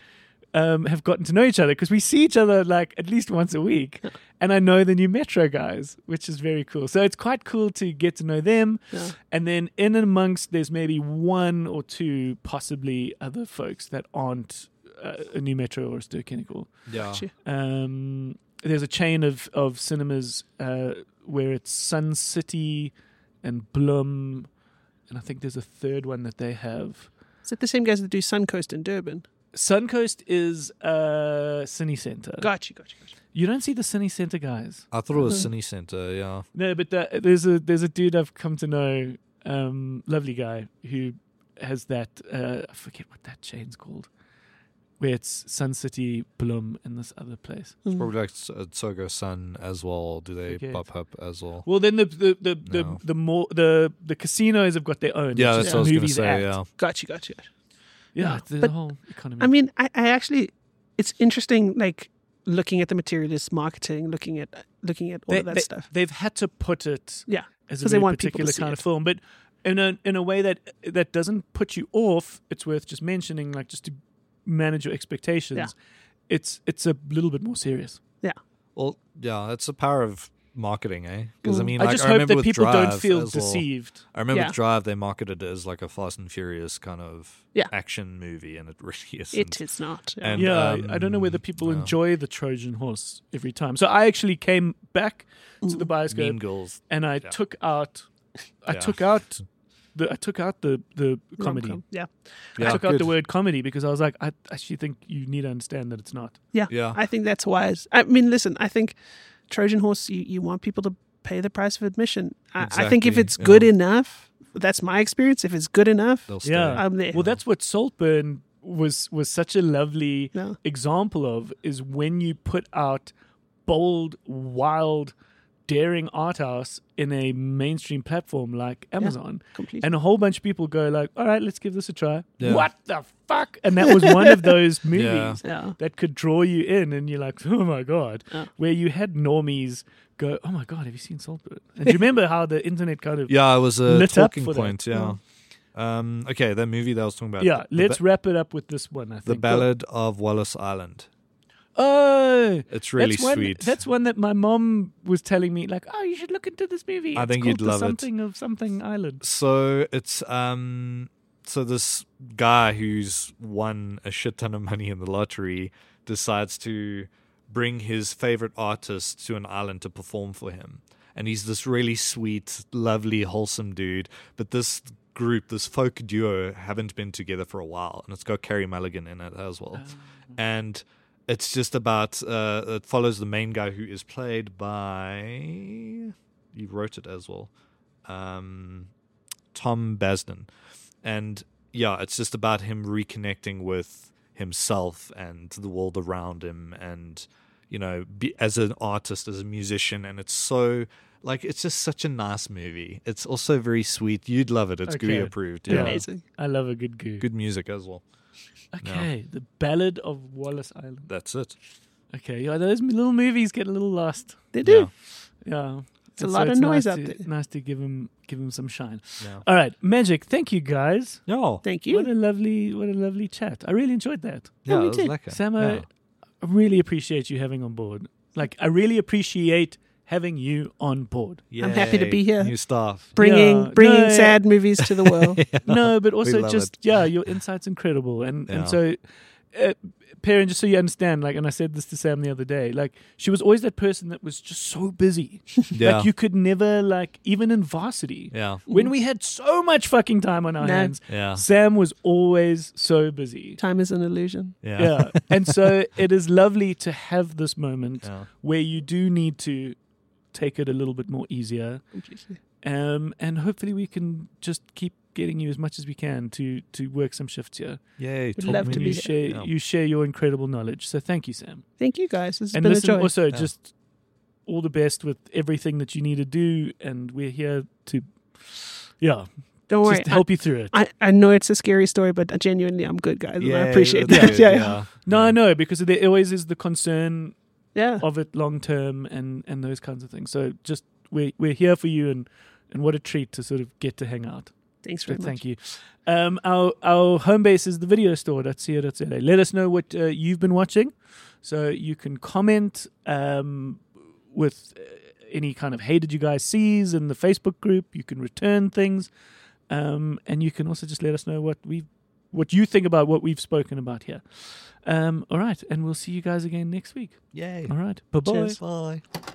um, have gotten to know each other because we see each other like at least once a week, and I know the new Metro guys, which is very cool. So it's quite cool to get to know them, Yeah. and then in and amongst there's maybe one or two possibly other folks that aren't uh, a new Metro or a Ster-Kinekor. Yeah. Gotcha. Um, there's a chain of of cinemas uh, where it's Sun City and Bloom, and I think there's a third one that they have. Is it the same guys that do Suncoast in Durban? Suncoast is uh, Cine Center. Gotcha, gotcha, gotcha. You don't see the Cine Center guys. I thought it was Cine Center. Yeah. No, but the, there's a there's a dude I've come to know, um, lovely guy who has that. Uh, I forget what that chain's called, where it's Sun City, Bloom, and this other place. It's probably like S- uh, Sogo Sun as well. Do they Forget. pop up as well? Well, then the the the the, No. the more the the casinos have got their own. Yeah, which that's is what I was going to movies say. act. Yeah. Gotcha, gotcha, gotcha. yeah. Yeah. There's But, a whole economy. I mean, I, I actually, it's interesting, like looking at the materialist marketing, looking at looking at all they, of that they, stuff. They've had to put it Yeah, as a 'Cause they very want people to particular see kind it. of film, but in a in a way that that doesn't put you off. It's worth just mentioning, like just to manage your expectations. Yeah. It's it's a little bit more serious. Well, yeah, that's the power of marketing, eh? Because I Mm. mean, I like, just I hope remember that with people Drive don't feel as well. deceived. I remember Yeah. with Drive, they marketed it as like a Fast and Furious kind of Yeah. action movie, and it really isn't. It is not. Yeah. And, yeah, um, I don't know whether people yeah. enjoy the Trojan horse every time. So I actually came back to the Mean bioscope Girls. and I Yeah. took out, I Yeah. took out the I took out the the comedy. Rom-com. Yeah. I Yeah, took out good. the word comedy because I was like, I actually think you need to understand that it's not. yeah, Yeah. I think that's wise. I mean, listen, I think Trojan Horse, you, you want people to pay the price of admission. I, I think if Exactly, it's good yeah. enough, that's my experience. If it's good enough, They'll stay. Yeah. I'm there. Well, that's what Saltburn was was such a lovely Yeah. example of, is when you put out bold, wild, daring art house in a mainstream platform like Amazon. Completely. And a whole bunch of people go like, all right, let's give this a try. Yeah. What the fuck? And that was one of those movies yeah. that could draw you in, and you're like, oh my God. Yeah. Where you had normies go, oh my God, have you seen Saltburn? And do you remember how the internet kind of... Yeah, it was a Lit up talking for that. point. Yeah. Um, okay, that movie that I was talking about. Yeah, the, let's ba- wrap it up with this one, I think. the Ballad of Wallace Island. Oh, It's really that's one, sweet. That's one that my mom was telling me, like, oh, you should look into this movie. I It's think called you'd The love it. something of something island. So it's um so this guy who's won a shit ton of money in the lottery decides to bring his favorite artist to an island to perform for him. And he's this really sweet, lovely, wholesome dude. But this group, this folk duo, haven't been together for a while. And it's got Carrie Mulligan in it as well. And it's just about, uh, it follows the main guy who is played by, you wrote it as well, um, Tom Basden. And yeah, it's just about him reconnecting with himself and the world around him, and you know, be, as an artist, as a musician. And it's so, like, it's just such a nice movie. It's also very sweet. You'd love it. It's Okay. G U I approved. Yeah. Amazing. I love a good goo. Good music as well. Okay, The Ballad of Wallace Island. That's it. Okay, yeah, those little movies get a little lost. They do. Yeah. Yeah. It's a And lot so of noise nice out to, there. Nice to give him give him some shine. Yeah. All right, Magic. Thank you guys. Yeah. Thank What you. a lovely, what a lovely chat. I really enjoyed that. Yeah, me it was too. lekker. Samo, Yeah. I really appreciate you having on board. Like, I really appreciate having you on board. I'm happy to Yay. be here. New staff. Bringing Yeah. bringing No, yeah. sad movies to the world. No, but also love just it. yeah, your insight's incredible, and Yeah. and so, uh, Perrin, just so you understand, like, and I said this to Sam the other day, like, she was always that person that was just so busy, Yeah. like you could never, like, even in varsity, yeah. when we had so much fucking time on our No. hands, Yeah. Sam was always so busy. Time is an illusion. Yeah. Yeah, and so it is lovely to have this moment Yeah. where you do need to take it a little bit more easier. Completely. Um, and hopefully we can just keep getting you as much as we can to to work some shifts here. Yay. Would talk love me. to When be you here. share Yeah. you share your incredible knowledge. So thank you, Sam. Thank you guys. It's And been a listen, joy. also Yeah. just all the best with everything that you need to do, and we're here to, yeah, Don't worry. just help you through it. I, I, I know it's a scary story, but genuinely, I'm good, guys. and I Yay, appreciate that's that. good, Yeah, yeah. no, I know, because there always is the concern Yeah. of it long term and and those kinds of things. So just we're we're here for you, and and what a treat to sort of get to hang out. Thanks very But much. thank you. Um, our our home base is the video store dot co dot za. Let us know what uh, you've been watching. So you can comment um, with uh, any kind of hey did you guys sees in the Facebook group. You can return things, um, and you can also just let us know what we what you think about what we've spoken about here. Um, all right, and we'll see you guys again next week. Yay. All right, bye bye. Cheers. Bye.